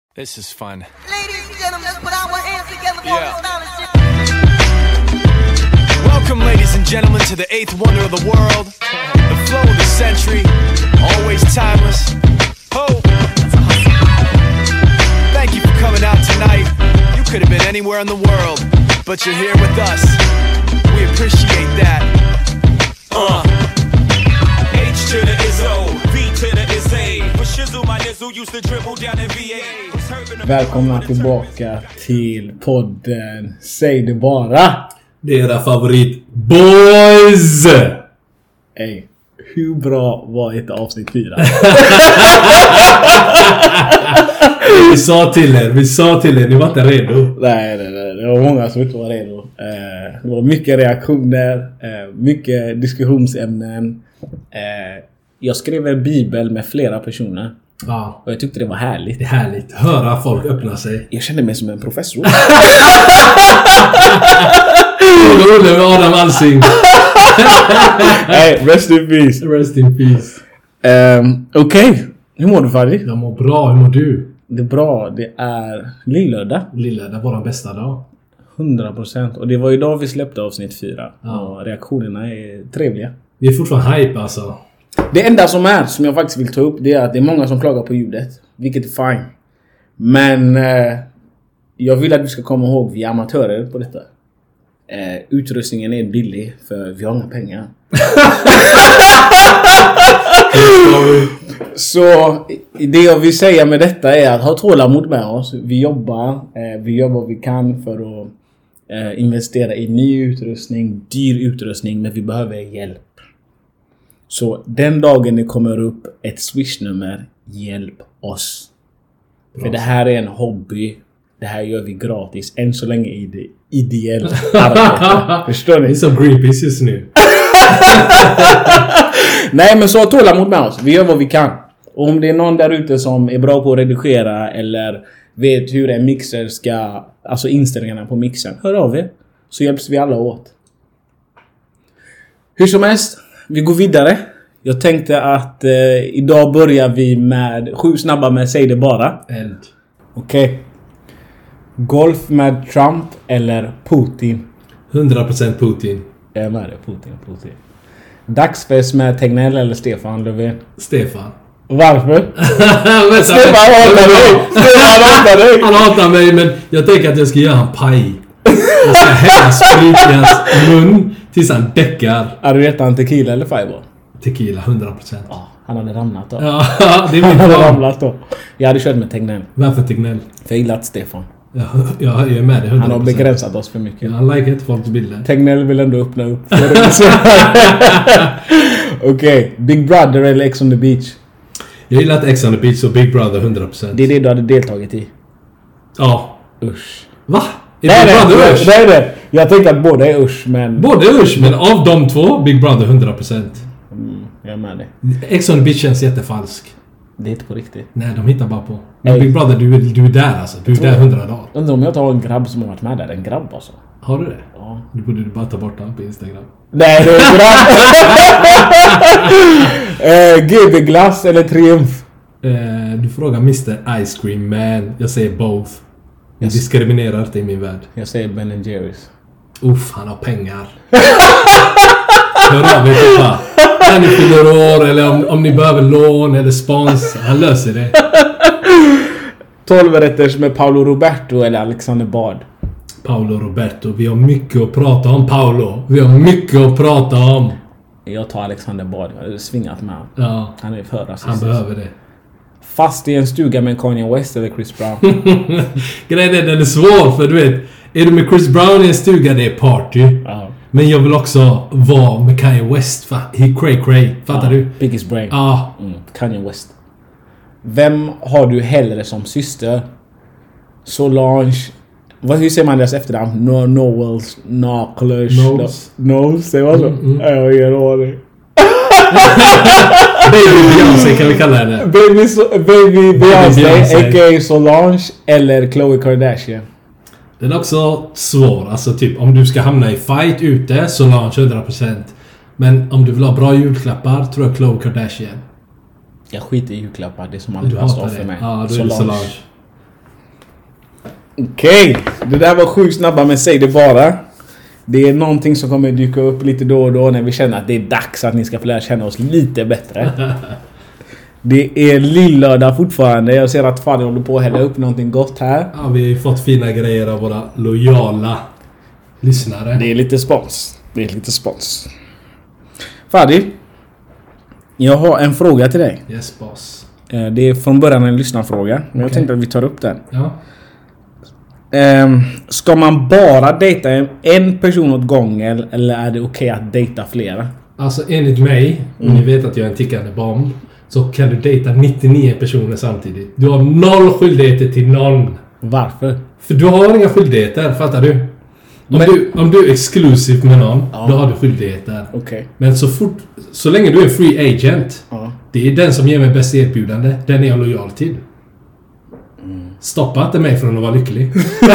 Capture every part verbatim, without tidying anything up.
This is fun. Ladies and gentlemen, let's put our hands together for Yeah. this astonishing. Welcome, ladies and gentlemen, to the eighth wonder of the world, the flow of the century, always timeless. Ho! Thank you for coming out tonight. You could have been anywhere in the world, but you're here with us. We appreciate that. Uh. H to the Izzo, V to the Izzy. For Shizzle, my nizzle used to dribble down in V A. Välkomna tillbaka till podden Säg det bara. Det är era favorit boys. Ey, hur bra var ett avsnitt fyra? Vi sa till er, vi sa till er, ni var inte redo. nej, nej, nej, det var många som inte var redo. Eh, det var mycket reaktioner, eh, mycket diskussionsämnen. Eh, jag skrev en bibel med flera personer. Ja, Och jag tyckte det var härligt. det är härligt. Höra folk öppna sig. Jag kände mig som en professor. Olle med Adam Alsing. Hey, rest in peace. Rest in peace. Um, Okej, okay. Hur mår du, Fadi? Jag mår bra, hur mår du? Det är bra, det är lillördag. Lilla, det var den bästa dag. hundra procent. Och det var idag vi släppte avsnitt fyra. Ja. Och reaktionerna är trevliga. Vi är fortfarande hype alltså. Det enda som är, som jag faktiskt vill ta upp, det är att det är många som klagar på ljudet. Vilket är fine. Men eh, jag vill att vi ska komma ihåg, vi är amatörer på detta. Eh, utrustningen är billig, för vi har inga pengar. Så det jag vill säga med detta är att ha tålamod med oss. Vi jobbar, eh, vi gör vad vi kan för att eh, investera i ny utrustning, dyr utrustning, men vi behöver hjälp. Så den dagen det kommer upp ett Swish-nummer, hjälp oss. Bra. För det här är en hobby. Det här gör vi gratis. Än så länge är det ideellt arbete. Förstår ni? Det är som Greenpeace just nu. Nej, men så ha tålamod med oss. Vi gör vad vi kan. Och om det är någon där ute som är bra på att redigera eller vet hur en mixer ska, alltså inställningarna på mixern, hör av er. Så hjälps vi alla åt. Hur som helst, vi går vidare. Jag tänkte att eh, idag börjar vi med sju snabba med Säg det bara. Eld. Okej. Okay. Golf med Trump eller Putin? hundra procent Putin. Jag är med det, Putin, Putin. Dagsfest med Tegnell eller Stefan Löfven? Stefan. Varför? Stefan hatar mig! Stefan hatar dig! Han hatar mig, men jag tänker att jag ska göra han paj. Jag ska hälla sprit i hans mun tills han däckar. Är du rätt han tequila eller fireball? Tequila, hundra procent. Ja, han hade ramlat då. Ja, det är Han min hade plan. ramlat då. Jag hade kört med Tegnell. Varför Tegnell? För jag gillar att Stefan. Ja, ja, jag är med det, hundra procent. Han har begränsat oss för mycket. Ja, han likar inte folks bilder. Tegnell vill ändå öppna upp. Okej, okay. Big Brother eller Ex on the Beach? Jag gillar att Ex on the Beach och Big Brother hundra procent. Det är det du hade deltagit i. Ja. Usch. Va? Är Nej, Big Brother nej, usch? nej, nej. Jag tänkte att båda är usch, men... Både usch, men av de två, Big Brother hundra procent. Mm, jag är med det. Ex on the Beach känns jättefalsk. Det är inte på riktigt. Nej, de hittar bara på. Men Nej. Big Brother, du, är- du är där alltså. Du är där hundra dagar. Undrar om jag tar en grabb som har varit med där. En grabb alltså. Har du det? Ja. Du borde bara ta bort den på Instagram. Nej, det är en grabb. eh, G B-glass eller Triumf? Eh, du frågar mister Ice Cream Man. Jag säger both. Jag Yes. diskriminerar inte i min värld. Jag säger Ben and Jerry's. Uff, han har pengar. Hör av er pappa. När ni fyller år eller om, om ni behöver lån eller spons. Han löser det. tolv rätters med Paolo Roberto eller Alexander Bard? Paolo Roberto. Vi har mycket att prata om, Paolo. Vi har mycket att prata om. Jag tar Alexander Bard. Jag har svingat med honom. Ja, Han är för rasistisk. han behöver det. Fast i en stuga med Kanye West eller Chris Brown? Grejen är, den är svår för du vet. Är du med Chris Brown i en stuga, det är party. Ja. Men jag vill också vara med Kanye West. Fa- he cray cray. Fattar Ja, du? Biggest brain. Ja. Mm, Kanye West. Vem har du hellre som syster? Solange. Vad, hur säger man deras efternamn? No, Noels, Knowles. Knowles. Knowles, säger man så? Mm, mm. Jag har ingen aning. Baby Beyoncé kan vi kalla henne. Baby, so, baby Beyoncé, Beyoncé. a k a. Solange eller Khloe Kardashian? Den är också svår. Alltså typ om du ska hamna i fight ute, Solange hundra procent. Men om du vill ha bra julklappar, tror jag Khloe Kardashian. Jag skiter i julklappar, det är som Du alltid hatar står det. för mig. Ja, då är det Solange. Okej, okay. Det där var sjukt snabba, men säg det bara. Det är någonting som kommer dyka upp lite då och då när vi känner att det är dags att ni ska få lära känna oss lite bättre. Det är lillördag fortfarande. Jag ser att Fadi håller på att hälla upp någonting gott här. Ja, vi har ju fått fina grejer av våra lojala lyssnare. Det är lite spons. Det är lite spons. Fadi, jag har en fråga till dig. Yes, boss. Det är från början en lyssnarfråga. Men okay. Jag tänkte att vi tar upp den. Ja. Um, ska man bara dejta en, en person åt gången, eller är det okej okay att dejta flera? Alltså enligt mig, mm. ni vet att jag är en tickande bomb, så kan du dejta nittionio personer samtidigt. Du har noll skyldigheter till någon. Varför? För du har inga skyldigheter, fattar du? Om, Men, du, om du är exklusiv med någon, ja. Då har du skyldigheter. Okay. Men så fort, så länge du är free agent, ja. Det är den som ger mig bäst erbjudande. Den är jag lojal till. Stoppa inte mig från att vara lycklig.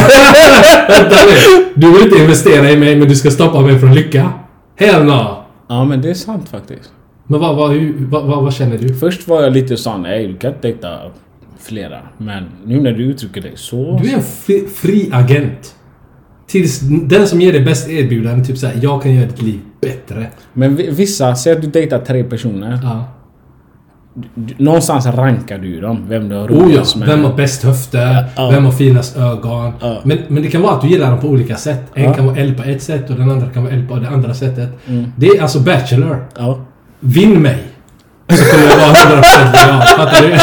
Du vill inte investera i mig, men du ska stoppa mig från lycka. Hell no. Ja, men det är sant faktiskt. Men vad, vad, vad, vad, vad känner du? Först var jag lite sån, nej, du kan inte dejta flera. Men nu när du uttrycker dig så... Du är en fri, fri agent. Tills den som ger dig bäst erbjudande, typ såhär, jag kan göra ditt liv bättre. Men vissa, säger att du dejtar tre personer. Ja. Någonstans rankar du dem. Vem du har roligast oh ja, med. Vem har bäst höfter, ja. Vem har finast ögon. Ja. Men, men det kan vara att du gillar dem på olika sätt. En ja. Kan vara L på ett sätt och den andra kan vara L på det andra sättet. Mm. Det är alltså Bachelor. Ja. Vinn mig. Så kommer jag vara hundra procent lojal. Fattar du?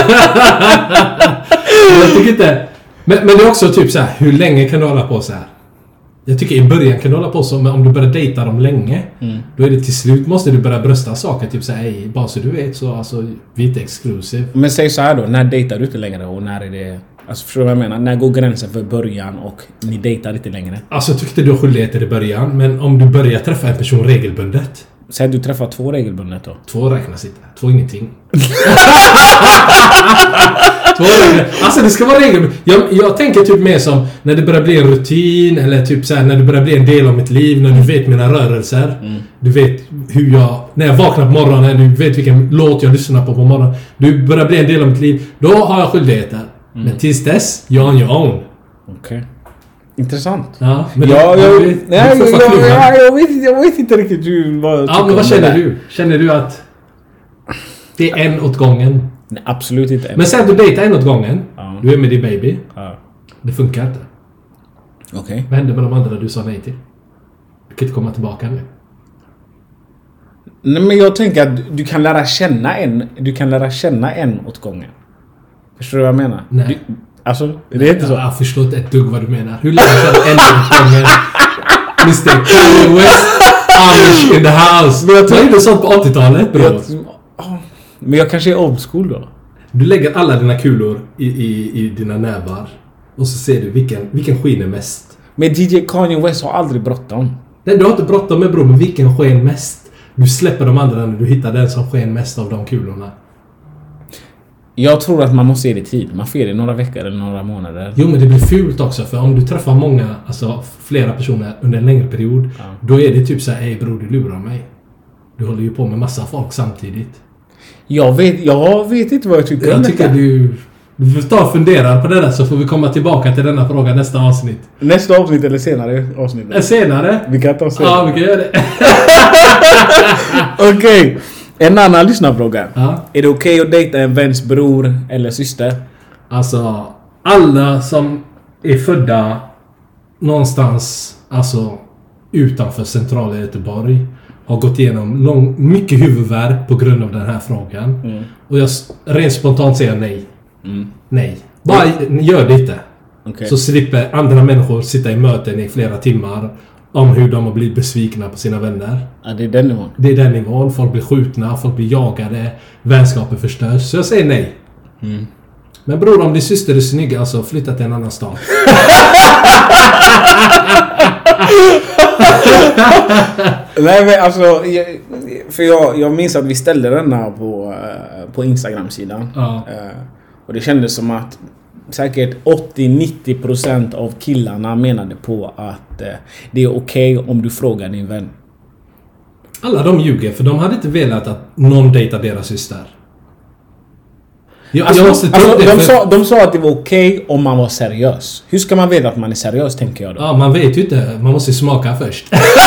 Jag tycker inte... Men, men det är också typ så här, hur länge kan du hålla på så här? Jag tycker i början kan du hålla på så, men om du börjar dejta dem länge, mm. då är det till slut måste du börja brösta saker, typ så här, bara så du vet, så alltså, vi är inte exklusiv. Men säg så här då, när dejtar du inte längre och när är det, alltså förstår du vad jag menar? När går gränsen för början och ni dejtar inte längre? Alltså jag tyckte du har skyldigheter i början, men om du börjar träffa en person regelbundet. Säg att du träffar två regelbundet då? Två räknas inte, två ingenting. Två räknas. Alltså det ska vara regelbundet. Jag, jag tänker typ mer som när det börjar bli en rutin, eller typ så här, när det börjar bli en del av mitt liv, när du vet mina rörelser. Mm. Du vet hur jag, när jag vaknar på morgonen, du vet vilken låt jag lyssnar på på morgonen. Du börjar bli en del av mitt liv, då har jag skyldigheter. Mm. Men tills dess, you're on your own. Okej. Okay. Intressant. Ja, men ja, du, jag, du, nej, du jag, jag, jag, jag, vet, jag vet inte riktigt hur, vad ja, men vad känner du? Känner du att det är en åt gången? Nej, absolut inte en. Men säg att du dejtar en åt gången. Ja. Du är med din baby. Ja. Det funkar inte. Okej. Okay. Vad händer med de andra du sa nej till? Du kan inte komma tillbaka nu. Nej, men jag tänker att du kan lära känna en. Du kan lära känna en åt gången. Förstår du vad jag menar? Nej. Du, alltså, det är inte så. Jag, jag förstår inte ett dugg vad du menar. Hur lär du känna en åt gången? mister Kanye West, Amish in the house. Men jag tror inte sånt på åttiotalet, bro. Men jag kanske är old school då. Du lägger alla dina kulor i, i, i dina nävar. Och så ser du vilken, vilken skiner mest. Men D J Kanye West har aldrig bråttom. Nej, du har inte bråttom med, bro. Men vilken sken mest? Du släpper de andra när du hittar den som sken mest av de kulorna. Jag tror att man måste ge det tid. Man får det några veckor eller några månader. Jo, men det blir fult också. För om du träffar många, alltså flera personer under en längre period. Ja. Då är det typ så här, hej bror, du lurar mig. Du håller ju på med massa folk samtidigt. Jag vet, jag vet inte vad jag tycker. Jag tycker du... Du får ta och fundera på det där, så får vi komma tillbaka till denna fråga nästa avsnitt. Nästa avsnitt eller senare avsnitt? Äh, senare? Vi kan ta senare. Ja, vi kan göra det. Okej. Okay. En annan lyssnarfråga. Ja. Är det okej okay att dejta en väns bror eller syster? Alltså, alla som är födda någonstans, alltså utanför centrala Göteborg, har gått igenom lång, mycket huvudvärk på grund av den här frågan. Mm. Och jag rent spontant säger nej. Mm. Nej. Bara gör det inte. Okay. Så slipper andra människor sitta i möten i flera timmar om hur de har blivit besvikna på sina vänner. Ja, det är den nivån. Det är den nivån. Folk blir skjutna, folk blir jagade, vänskaper förstörs. Så jag säger nej. Mm. Men bror, om din syster är snygg, alltså flytta till en annan stad. Nej, men alltså, jag, för jag, jag minns att vi ställde denna på, på Instagram-sidan. Ja. Och det kändes som att säkert åttio till nittio procent av killarna menade på att eh, det är okej okay om du frågar din vän. Alla de ljuger, för de hade inte velat att någon dejtar deras syster. Jag, Alltså, jag måste ta alltså, upp det de, för- sa, de sa att det var okej om man var seriös. Hur ska man veta att man är seriös, tänker jag då? Ja, man vet ju inte. Man måste smaka först.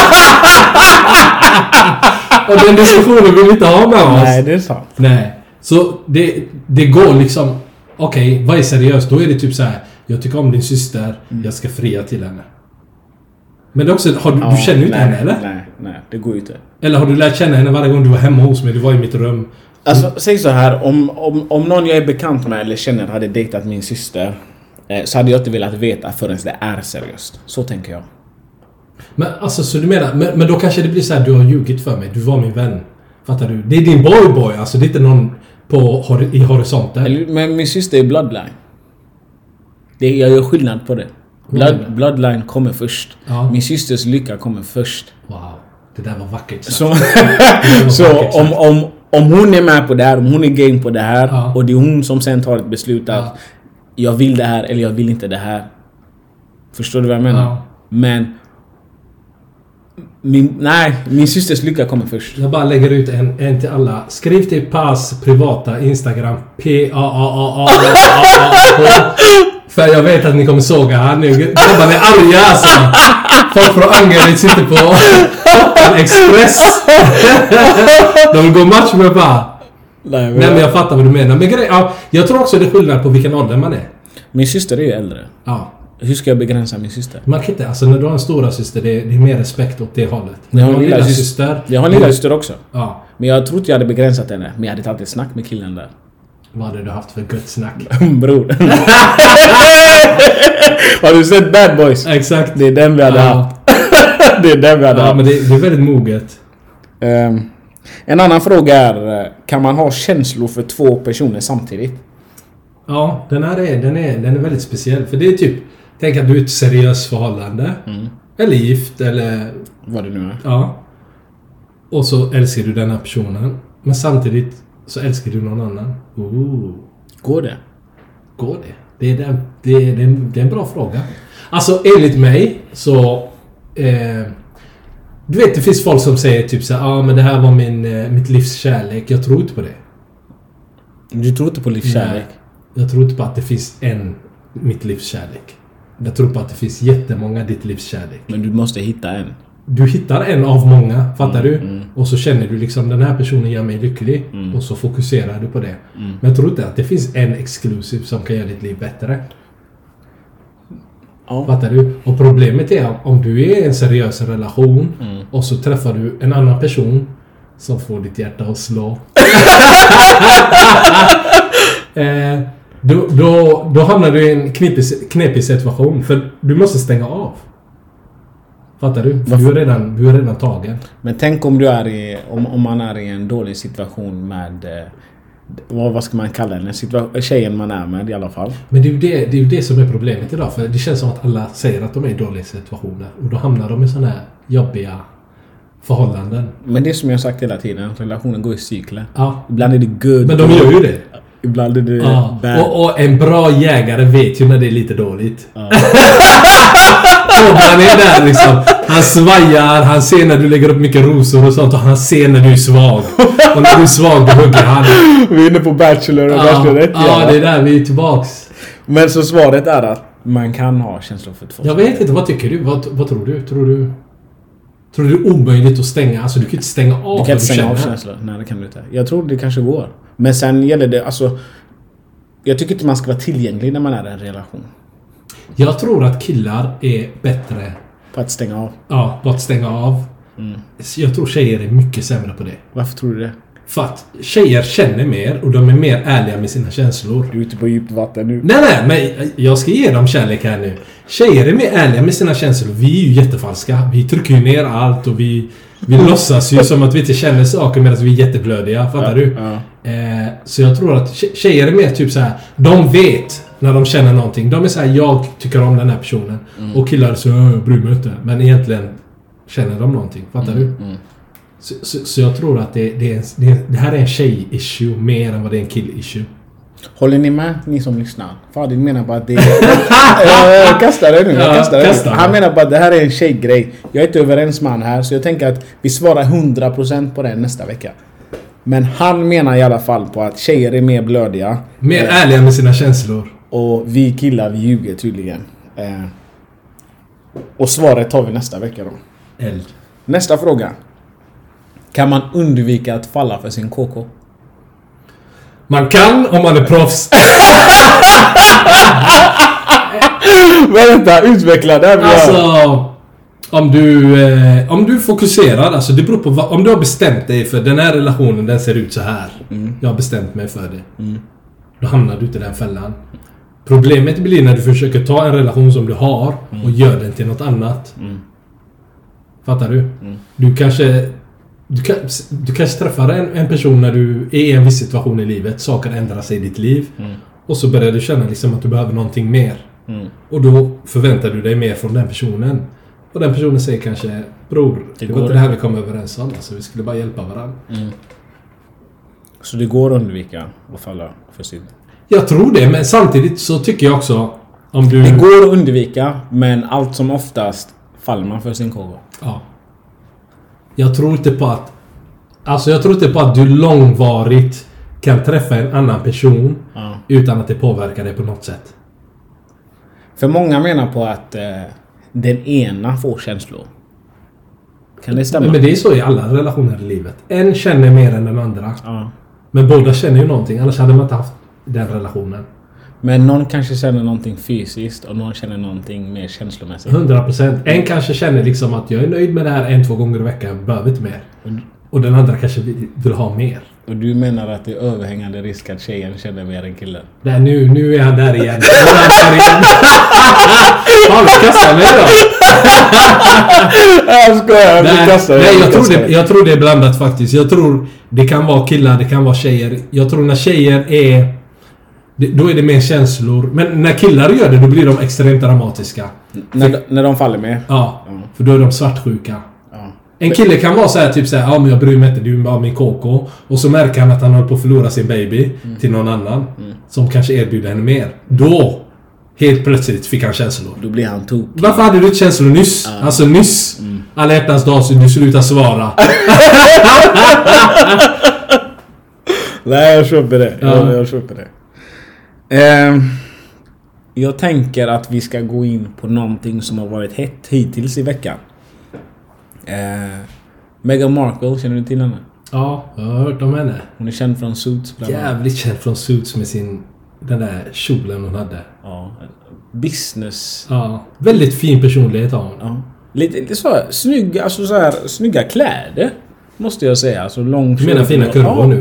Och den diskussionen vill vi inte ha med oss. Nej, det är sant. Nej. Så det, det går liksom... Okej, okay, vad är seriöst? Då är det typ så här. Jag tycker om din syster. Jag ska fria till henne. Men det är också... Har du, Ja, du känner ju inte nej, henne, eller? Nej, nej, det går ju inte. Eller har du lärt känna henne varje gång du var hemma hos mig? Du var i mitt rum. Alltså, säg så här. Om, om, om någon jag är bekant med eller känner hade dejtat min syster, eh, så hade jag inte velat veta förrän det är seriöst. Så tänker jag. Men alltså, så du menar... Men, men då kanske det blir så här. Du har ljugit för mig. Du var min vän. Fattar du? Det är din boy boy. Alltså, det är inte någon på, hor- i horisonten. Eller, men min syster är bloodline. Det, jag gör skillnad på det. Blood, Mm. bloodline kommer först. Ja. Min systers lycka kommer först. Wow. Det där var vackert. sagt. Så, var så vackert sagt. om, om, om hon är med på det här, om hon är game på det här, Ja. och det är hon som sen tar ett beslut att Ja. jag vill det här eller jag vill inte det här. Förstår du vad jag menar? Ja. Men min, nej, min systers lycka kommer först. Jag bara lägger ut en, en till alla. Skriv till Paz privata Instagram. P A A A A A. För jag vet att ni kommer såga här nu. Grabbarna är arga alltså. Folk från Angered sitter på en Express. De vill gå match med bara. Nej, Nej, men jag fattar vad du menar. Men grej, ja, jag tror också det är skillnad på vilken ålder man är. Min syster är ju äldre. Ja. Hur ska jag begränsa min syster? Man kan inte, alltså när du har en stora syster, det är, det är mer respekt åt det hållet. Jag har När en du har lilla lilla syster. Jag har en lilla syster också. Ja. Men jag tror inte jag hade begränsat henne. Men jag hade tagit ett snack med killen där. Vad hade du haft för gött snack? Bror. Har du sett Bad Boys? Exakt. Det är den vi hade Ja. haft. Det är den vi hade Ja, haft. men det, det är väldigt moget. Ehm, en annan fråga är, eh, kan man ha känslor för två personer samtidigt? Ja, den här är, den är, den är väldigt speciell. För det är typ, tänk att du är i ett seriöst förhållande. Mm. Eller gift, eller... Vad det nu är. Ja. Och så älskar du den här personen. Men samtidigt så älskar du någon annan. Ooh. Går det? Går det? Det är, den, det, är, det, är en, det är en bra fråga. Alltså, enligt mig så... Eh, du vet, det finns folk som säger typ så här, ja ah, men det här var min, eh, mitt livs kärlek. Jag tror inte på det. Du tror inte på livskärlek? Nej. Jag tror inte på att det finns en mitt livs kärlek. Jag tror på att det finns jättemånga ditt livs kärlek. Men du måste hitta en. Du hittar en av många, fattar Mm, du? mm. Och så känner du liksom, den här personen gör mig lycklig. Mm. Och så fokuserar du på det. Mm. Men jag tror inte att det finns en exklusiv som kan göra ditt liv bättre. Ja. Fattar du? Och problemet är att om du är i en seriös relation Mm. och så träffar du en annan person som får ditt hjärta att slå. eh, då, då, då hamnar du i en knepig, knepig situation. För du måste stänga av. Fattar du? För du är redan, du är redan tagen. Men tänk om du är i, om, om man är i en dålig situation med, eh, vad, vad ska man kalla den? Situa- tjejen man är med i alla fall. Men det är, ju det, det är ju det som är problemet idag. För det känns som att alla säger att de är i dåliga situationer. Och då hamnar de i sådana här jobbiga förhållanden. Men det är som jag har sagt hela tiden, relationen går i cykler. Ja. Ibland är det good. Men de gör ju det. Ibland är det Ja. bad. Och, och en bra jägare vet ju när det är lite dåligt. Ja. Och han är där liksom. Han svajar, han ser när du lägger upp mycket rosor och sånt. Och han ser när du är svag. Och när du är svag, då hugger han. Vi är inne på Bachelor och Ja, Bachelorette. ja, det är där vi är tillbaks. Men så svaret är att man kan ha känslor för två. Jag vet inte, vad tycker du? Vad, vad tror du? Tror du... Tror du det är omöjligt att stänga? Alltså du kan inte stänga av Du vad kan inte du stänga av känner. känslor. Nej, det kan du inte. Jag tror det kanske går. Men sen gäller det, alltså... Jag tycker inte man ska vara tillgänglig när man är i en relation. Jag tror att killar är bättre På att stänga av. ja, på att stänga av. Mm. Jag tror tjejer är mycket sämre på det. Varför tror du det? För att tjejer känner mer och de är mer ärliga med sina känslor. Du är ute på djupt vatten nu. Nej, nej, men jag ska ge dem kärlek här nu. Tjejer är mer ärliga med sina känslor. Vi är ju jättefalska. Vi trycker ju ner allt och vi, vi låtsas ju som att vi inte känner saker medan vi är jätteblödiga. Fattar Ja, du? ja. Eh, så jag tror att tje- tjejer är mer typ så här. De vet när de känner någonting. De är så här, jag tycker om den här personen. Mm. Och killar så jag bryr mig inte. Men egentligen känner de någonting. Fattar du? Mm. Så, så, så jag tror att det, det, är en, det, är, det här är en tjej-issue mer än vad det är en kill-issue. Håller ni med, ni som lyssnar? Fadil menar bara att det är... Jag kastar det nu. Jag Ja, kastar det kasta nu. det. Han menar bara att det här är en tjejgrej. Jag är inte överens med han här. Så jag tänker att vi svarar hundra procent på det nästa vecka. Men han menar i alla fall på att tjejer är mer blödiga. Mer eh, ärliga med sina känslor. Och vi killar, vi ljuger tydligen. Eh, och svaret tar vi nästa vecka då. Eld. Nästa fråga. Kan man undvika att falla för sin K K? Man kan om man är proffs. Vänta, utveckla det. Alltså, om du, eh, om du fokuserar, alltså det beror på vad, om du har bestämt dig för den här relationen, den ser ut så här. Mm. Jag har bestämt mig för det. Mm. Då hamnar du inte i den fällan. Problemet blir när du försöker ta en relation som du har mm. och gör den till något annat. Mm. Fattar du? Mm. Du kanske du, kan, du kanske träffar en, en person när du är i en viss situation i livet. Saker ändrar sig i ditt liv. Mm. Och så börjar du känna liksom att du behöver någonting mer. Mm. Och då förväntar du dig mer från den personen. Och den personen säger kanske, bror, det, det var inte det här vi kom överens om. Alltså, vi skulle bara hjälpa varandra. Mm. Så det går att undvika att falla för sin... Jag tror det, men samtidigt så tycker jag också om du... Det går att undvika, men allt som oftast faller man för sin K K. Ja. Jag tror inte på att... Alltså jag tror inte på att du långvarigt kan träffa en annan person ja. utan att det påverkar dig på något sätt. För många menar på att eh, den ena får känslor. Kan det stämma? Men det är så i alla relationer i livet. En känner mer än den andra. Ja. Men båda känner ju någonting, annars hade man inte haft den relationen. Men någon kanske känner någonting fysiskt och någon känner någonting mer känslomässigt. hundra procent. En kanske känner liksom att jag är nöjd med det här en, två gånger i veckan. Jag behöver inte mer. Och den andra kanske vill ha mer. Och du menar att det är överhängande risk att tjejen känner mer än killen? Nej, nu, nu är han där igen. Nu är han där igen. Fan, kasta mig då. Jag skojar. Nej, kastar, nej jag, tror det, jag tror det är blandat faktiskt. Jag tror det kan vara killar, det kan vara tjejer. Jag tror när tjejer är... Då är det mer känslor. Men när killar gör det, då blir de extremt dramatiska. När, för, när de faller med? Ja, mm. För då är de svartsjuka. Ja. En kille kan vara så här typ så här, ja men jag bryr mig inte, du är bara min K K. Och så märker han att han håller på att förlora sin baby mm. till någon annan. Mm. Som kanske erbjuder henne mer. Då, helt plötsligt fick han känslor. Då blir han tokig. Varför hade du inte känslor nyss? Ja. Alltså nyss. Mm. Alla hjärtans dag så du slutar svara. Nej, jag köper det. Ja. Jag, jag köper det. Eh, jag tänker att vi ska gå in på någonting som har varit hett hittills i veckan. Eh, Meghan Markle, känner du till henne? Ja, jag har hört om henne. Hon är känd från Suits. Jävligt känd från Suits med sin den där kjolen hon hade. Ja, business. Ja, väldigt fin personlighet har hon. Ja. Lite, lite så här, snygga, alltså så här, snygga kläder. Måste jag säga. Alltså långt. Du menar fina kurvor ja. nu?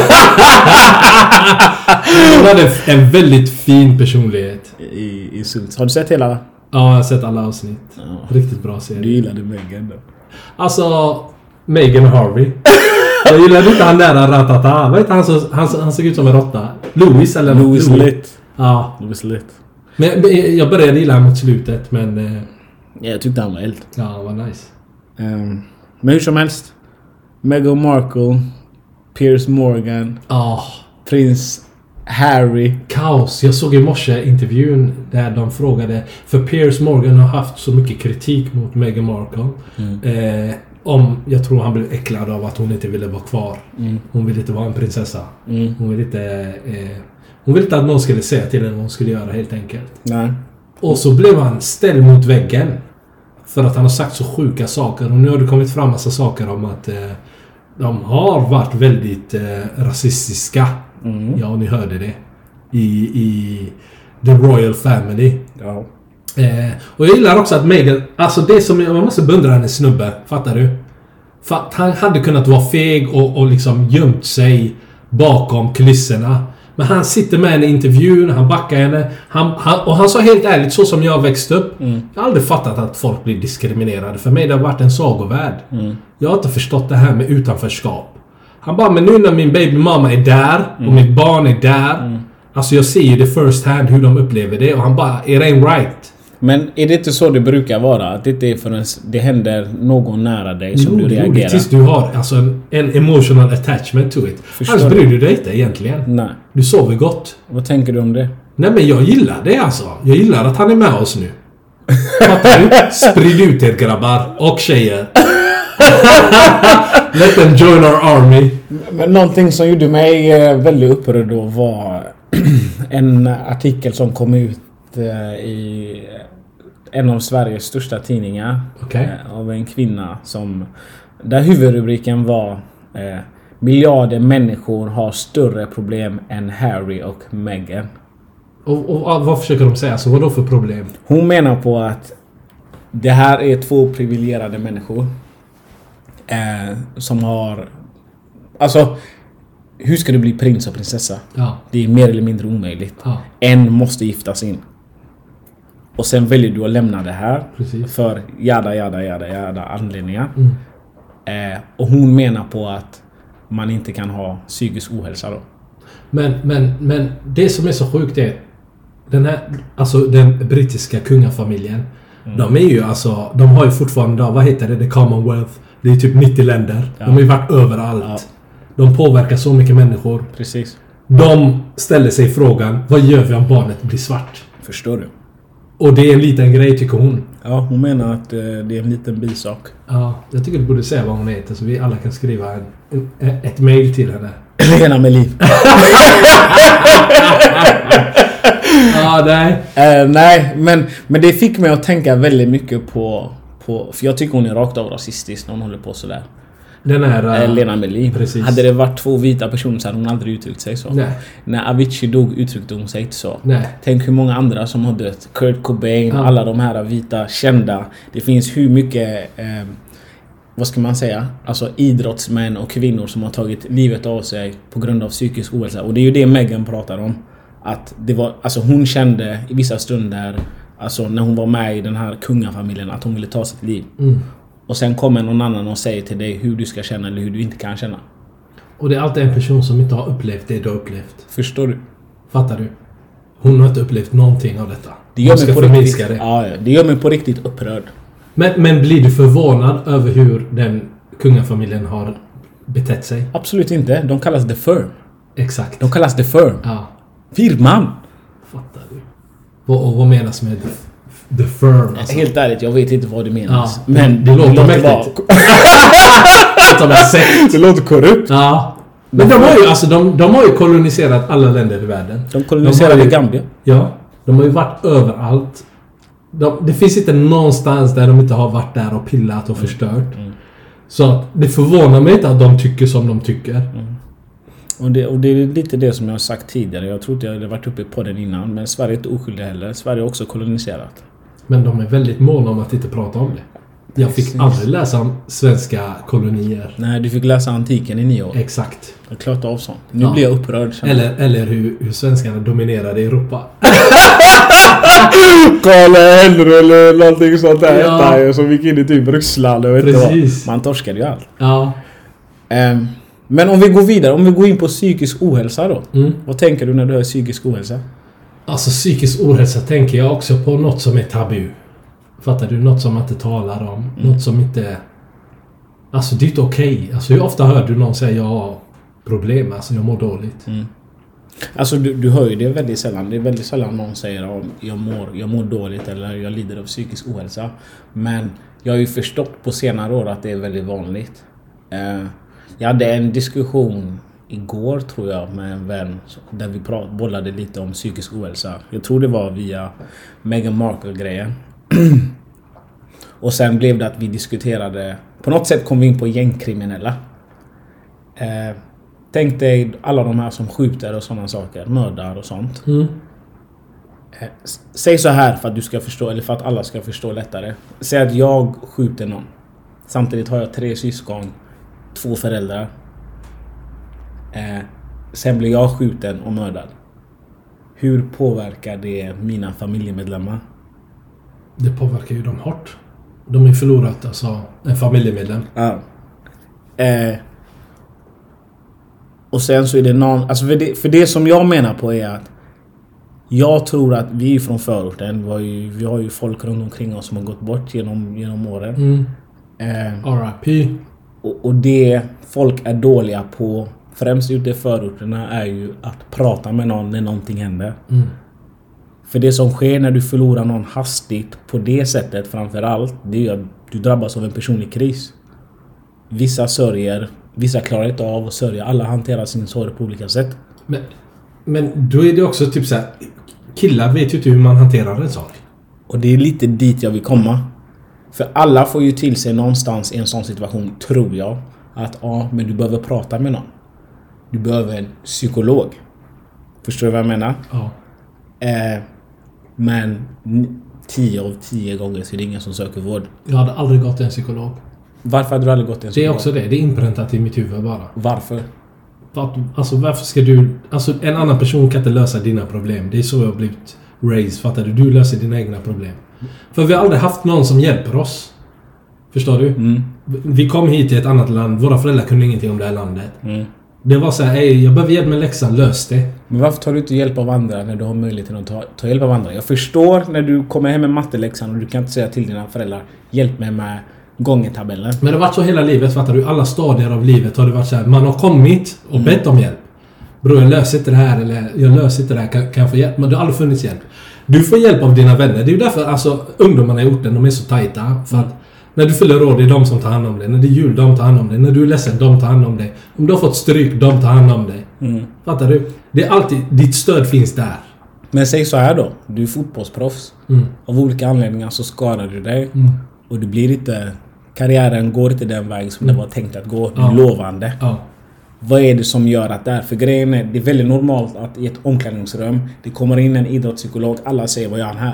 Hon hade en väldigt fin personlighet. I, i Suits. Har du sett hela? Ja, jag har sett alla avsnitt. Ja. Riktigt bra serie. Du gillade Meghan då? Alltså, Meghan och Harvey. Jag gillade inte han där Ratata. Vad heter han, så, han, han såg ut som en råtta. Louis eller något. Louis Litt. Ja. Louis Litt. Men, men jag började gilla honom mot slutet, men... Eh, ja, jag tyckte han var eld. Ja, han var nice. Um, men hur som helst. Meghan Markle, Piers Morgan, oh. prins Harry. Kaos. Jag såg i morse intervjun där de frågade, för Piers Morgan har haft så mycket kritik mot Meghan Markle. Mm. Eh, om, jag tror han blev äcklad av att hon inte ville vara kvar. Mm. Hon ville inte vara en prinsessa. Mm. Hon ville inte eh, hon ville inte att någon skulle säga till henne vad hon skulle göra helt enkelt. Nej. Och så blev han ställd mot väggen. För att han har sagt så sjuka saker. Och nu har det kommit fram massa saker om att eh, de har varit väldigt eh, rasistiska. Mm. Ja, ni hörde det. I, i The Royal Family. Ja. Eh, och jag gillar också att Meghan... Alltså det som... Man måste beundra hennes snubbe. Fattar du? För att han hade kunnat vara feg och, och liksom gömt sig bakom kulisserna. Men han sitter med henne i intervjun, han backar henne. Han, han, och han sa helt ärligt, så som jag växt upp. Mm. Jag har aldrig fattat att folk blir diskriminerade. För mig det har varit en sagovärld. Mm. Jag har inte förstått det här med utanförskap. Han bara, men nu när min baby mamma är där mm. och mitt barn är där. Mm. Alltså jag ser ju det first hand hur de upplever det. Och han bara, it ain't right. Men är det inte så det brukar vara? Att det inte är förrän det händer någon nära dig som jo, du reagerar? Jo, tills du har alltså en, en emotional attachment to it. Annars bryr du dig inte egentligen. Nej. Du sover gott. Vad tänker du om det? Nej, men jag gillar det alltså. Jag gillar att han är med oss nu. Fattar du? Sprid ut er grabbar och tjejer. Let them join our army. Men någonting som gjorde mig eh, väldigt upprörd då var en artikel som kom ut eh, i en av Sveriges största tidningar. Okay. eh, av en kvinna som där huvudrubriken var eh, miljarder människor har större problem än Harry och Meghan. Och, och, och vad försöker de säga? Så vad då för problem? Hon menar på att det här är två privilegierade människor eh, som har... Alltså, hur ska du bli prins och prinsessa? Ja. Det är mer eller mindre omöjligt. Ja. En måste giftas in. Och sen väljer du att lämna det här. Precis. För jada, jada, jada, jada anledningar. Mm. Eh, och hon menar på att man inte kan ha psykisk ohälsa då. Men, men, men det som är så sjukt är den här, alltså den brittiska kungafamiljen. Mm. De är ju alltså, de har ju fortfarande, vad heter det, the Commonwealth. Det är typ nittio länder. Ja. De har ju varit överallt. Ja. De påverkar så mycket människor. Precis. De ställer sig frågan, vad gör vi om barnet blir svart? Förstår du? Och det är en liten grej tycker hon. Ja, hon menar att eh, det är en liten bisak. Ja, jag tycker du borde säga vad hon heter så vi alla kan skriva en, en, ett mail till henne. Lena Melin. Ja, nej. Uh, nej, men, men det fick mig att tänka väldigt mycket på, på... För jag tycker hon är rakt av rasistisk när hon håller på sådär. Den här... Uh, Lena Melin. Precis. Hade det varit två vita personer så hade hon aldrig uttryckt sig så. Nej. När Avicii dog uttryckte hon sig inte så. Nej. Tänk hur många andra som har dött. Kurt Cobain, ja. Alla de här vita, kända. Det finns hur mycket... Eh, vad ska man säga? Alltså idrottsmän och kvinnor som har tagit livet av sig på grund av psykisk ohälsa. Och det är ju det Meghan pratar om. Att det var, alltså hon kände i vissa stunder, alltså när hon var med i den här kungafamiljen, att hon ville ta sitt liv. Mm. Och sen kommer någon annan och säger till dig hur du ska känna eller hur du inte kan känna. Och det är alltid en person som inte har upplevt det du har upplevt. Förstår du? Fattar du? Hon har inte upplevt någonting av detta. Det gör, mig på, riktigt, det. Ja, det gör mig på riktigt upprörd. Men, men blir du förvånad över hur den kungafamiljen har betett sig? Absolut inte. De kallas The Firm. Exakt. De kallas The Firm. Ja. Firman. Fattar du? Och, och vad menas med the, the Firm? Alltså? Helt ärligt, jag vet inte vad det menas. Ja, men det, det låter mäktigt. Det låter korrupt. Ja. Men de har ju, alltså, de, de har ju koloniserat alla länder i världen. De koloniserade ju, Gambia. Ja. De har ju varit överallt. De, det finns inte någonstans där de inte har varit där och pillat och mm. förstört. Mm. Så det förvånar mig inte att de tycker som de tycker. Mm. Och, det, och det är lite det som jag har sagt tidigare. Jag tror inte jag hade varit uppe på den innan. Men Sverige är inte oskyldig heller. Sverige är också koloniserat. Men de är väldigt måna om att inte prata om det. Jag fick Precis. aldrig läsa om svenska kolonier. Nej, du fick läsa antiken i nio år. Exakt. Jag har klart av sånt. Nu ja. blir jag upprörd. Eller, eller hur, hur svenskarna dominerade Europa. Karl Henry eller någonting sånt där. Ja. Där, som gick in i typ Ryssland. Och Precis. Man torskade ju allt. Ja. Um, men om vi går vidare. Om vi går in på psykisk ohälsa då. Mm. Vad tänker du när du hör psykisk ohälsa? Alltså psykisk ohälsa tänker jag också på något som är tabu. Fattar du? Något som man inte talar om. Mm. Något som inte... Alltså det är inte okej. Okay. Alltså hur ofta hör du någon säga jag har problem. Alltså jag mår dåligt. Mm. Alltså du, du hör ju det väldigt sällan. Det är väldigt sällan någon säger om jag mår, jag mår dåligt eller jag lider av psykisk ohälsa. Men jag har ju förstått på senare år att det är väldigt vanligt. Uh, jag hade en diskussion igår tror jag med en vän där vi prat, bollade lite om psykisk ohälsa. Jag tror det var via Meghan Markle-grejen. Och sen blev det att vi diskuterade, på något sätt kom vi in på gängkriminella. Eh, tänk dig alla de här som skjuter och sådana saker, mördar och sånt. Mm. Eh, säg så här för att du ska förstå, eller för att alla ska förstå lättare. Säg att jag skjuter någon. Samtidigt har jag tre syskon, två föräldrar. Eh, sen blir jag skjuten och mördad. Hur påverkar det mina familjemedlemmar? Det påverkar ju dem hårt. De har förlorat alltså en familjemedlem. Ja. Eh, och sen så är det någon... Alltså för det, för det som jag menar på är att jag tror att vi är från förorten. Vi har ju, vi har ju folk runt omkring oss som har gått bort genom, genom åren. Mm. Eh, R I P. Och, och det folk är dåliga på, främst ute i förorterna, är ju att prata med någon när någonting händer. Mm. För det som sker när du förlorar någon hastigt på det sättet framför allt, det är att du drabbas av en personlig kris. Vissa sörjer, vissa klarar inte av att sörja. Alla hanterar sin sorg på olika sätt. Men, men då är det också typ så här, killar vet ju inte hur man hanterar en sorg. Och det är lite dit jag vill komma. För alla får ju till sig någonstans i en sån situation, tror jag, att ja, men du behöver prata med någon. Du behöver en psykolog. Förstår du vad jag menar? Ja. Eh, men tio av tio gånger så är det ingen som söker vård. Jag hade aldrig gått till en psykolog. Varför hade du aldrig gått till en psykolog? Det är också det. Det är inpräntat i mitt huvud bara. Varför? För att, alltså varför ska du... Alltså en annan person kan inte lösa dina problem. Det är så jag har blivit raised. Fattar du? Du löser dina egna problem. För vi har aldrig haft någon som hjälper oss. Förstår du? Mm. Vi kom hit till ett annat land. Våra föräldrar kunde ingenting om det här landet. Mm. Det var så här, ej, jag behöver hjälp med läxan, lös det. Men varför tar du inte hjälp av andra när du har möjligheten att ta, ta hjälp av andra? Jag förstår när du kommer hem med matteläxan och du kan inte säga till dina föräldrar, hjälp mig med gångetabellen. Men det har varit så hela livet, fattar du? Alla stadier av livet har det varit så här, man har kommit och bett om hjälp. Bro, jag löser inte det här, eller jag löser inte det här, kan, kan jag få hjälp? Men det har aldrig funnits hjälp. Du får hjälp av dina vänner. Det är ju därför alltså, ungdomarna i orten, de är så tajta. För att när du fyller råd, det är de som tar hand om dig. När det är jul, de tar hand om dig. När du är ledsen, de tar hand om dig. Om du har fått stryk, de tar hand om dig. Mm. Fattar du? Det är alltid, ditt stöd finns där. Men säg så här då, du är fotbollsproffs. Mm. Av olika anledningar så skadar du dig. Mm. Och du blir inte, karriären går inte den väg som Mm. det var tänkt att gå. Ja. Lovande. Ja. Vad är det som gör att det är? För grejen är, det är väldigt normalt att i ett omklädningsrum, det kommer in en idrottspsykolog, alla säger vad gör han här?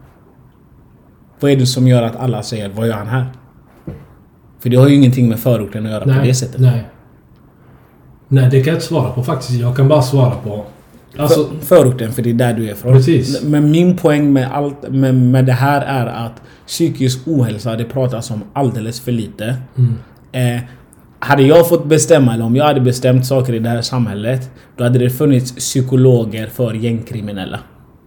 Vad är det som gör att alla säger vad gör han här? För det har ju ingenting med förorten att göra Nej, på det sättet. Nej. Nej, det kan jag inte svara på faktiskt. Jag kan bara svara på... Alltså, För, förorten, för det är där du är från. Precis. Men min poäng med allt med, med det här är att psykisk ohälsa, det pratas om alldeles för lite. Mm. Eh, hade jag fått bestämma, eller om jag hade bestämt saker i det här samhället, då hade det funnits psykologer för gängkriminella.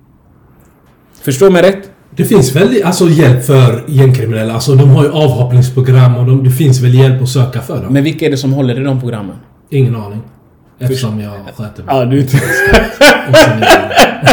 Förstår mig rätt? Det finns väl alltså hjälp för gängkriminella. Alltså de har ju avhoppningsprogram och de, det finns väl hjälp att söka för dem. Men vilka är det som håller i de programmen? Ingen aning. Eftersom jag sköter mig. Ja, du... Och så vidare.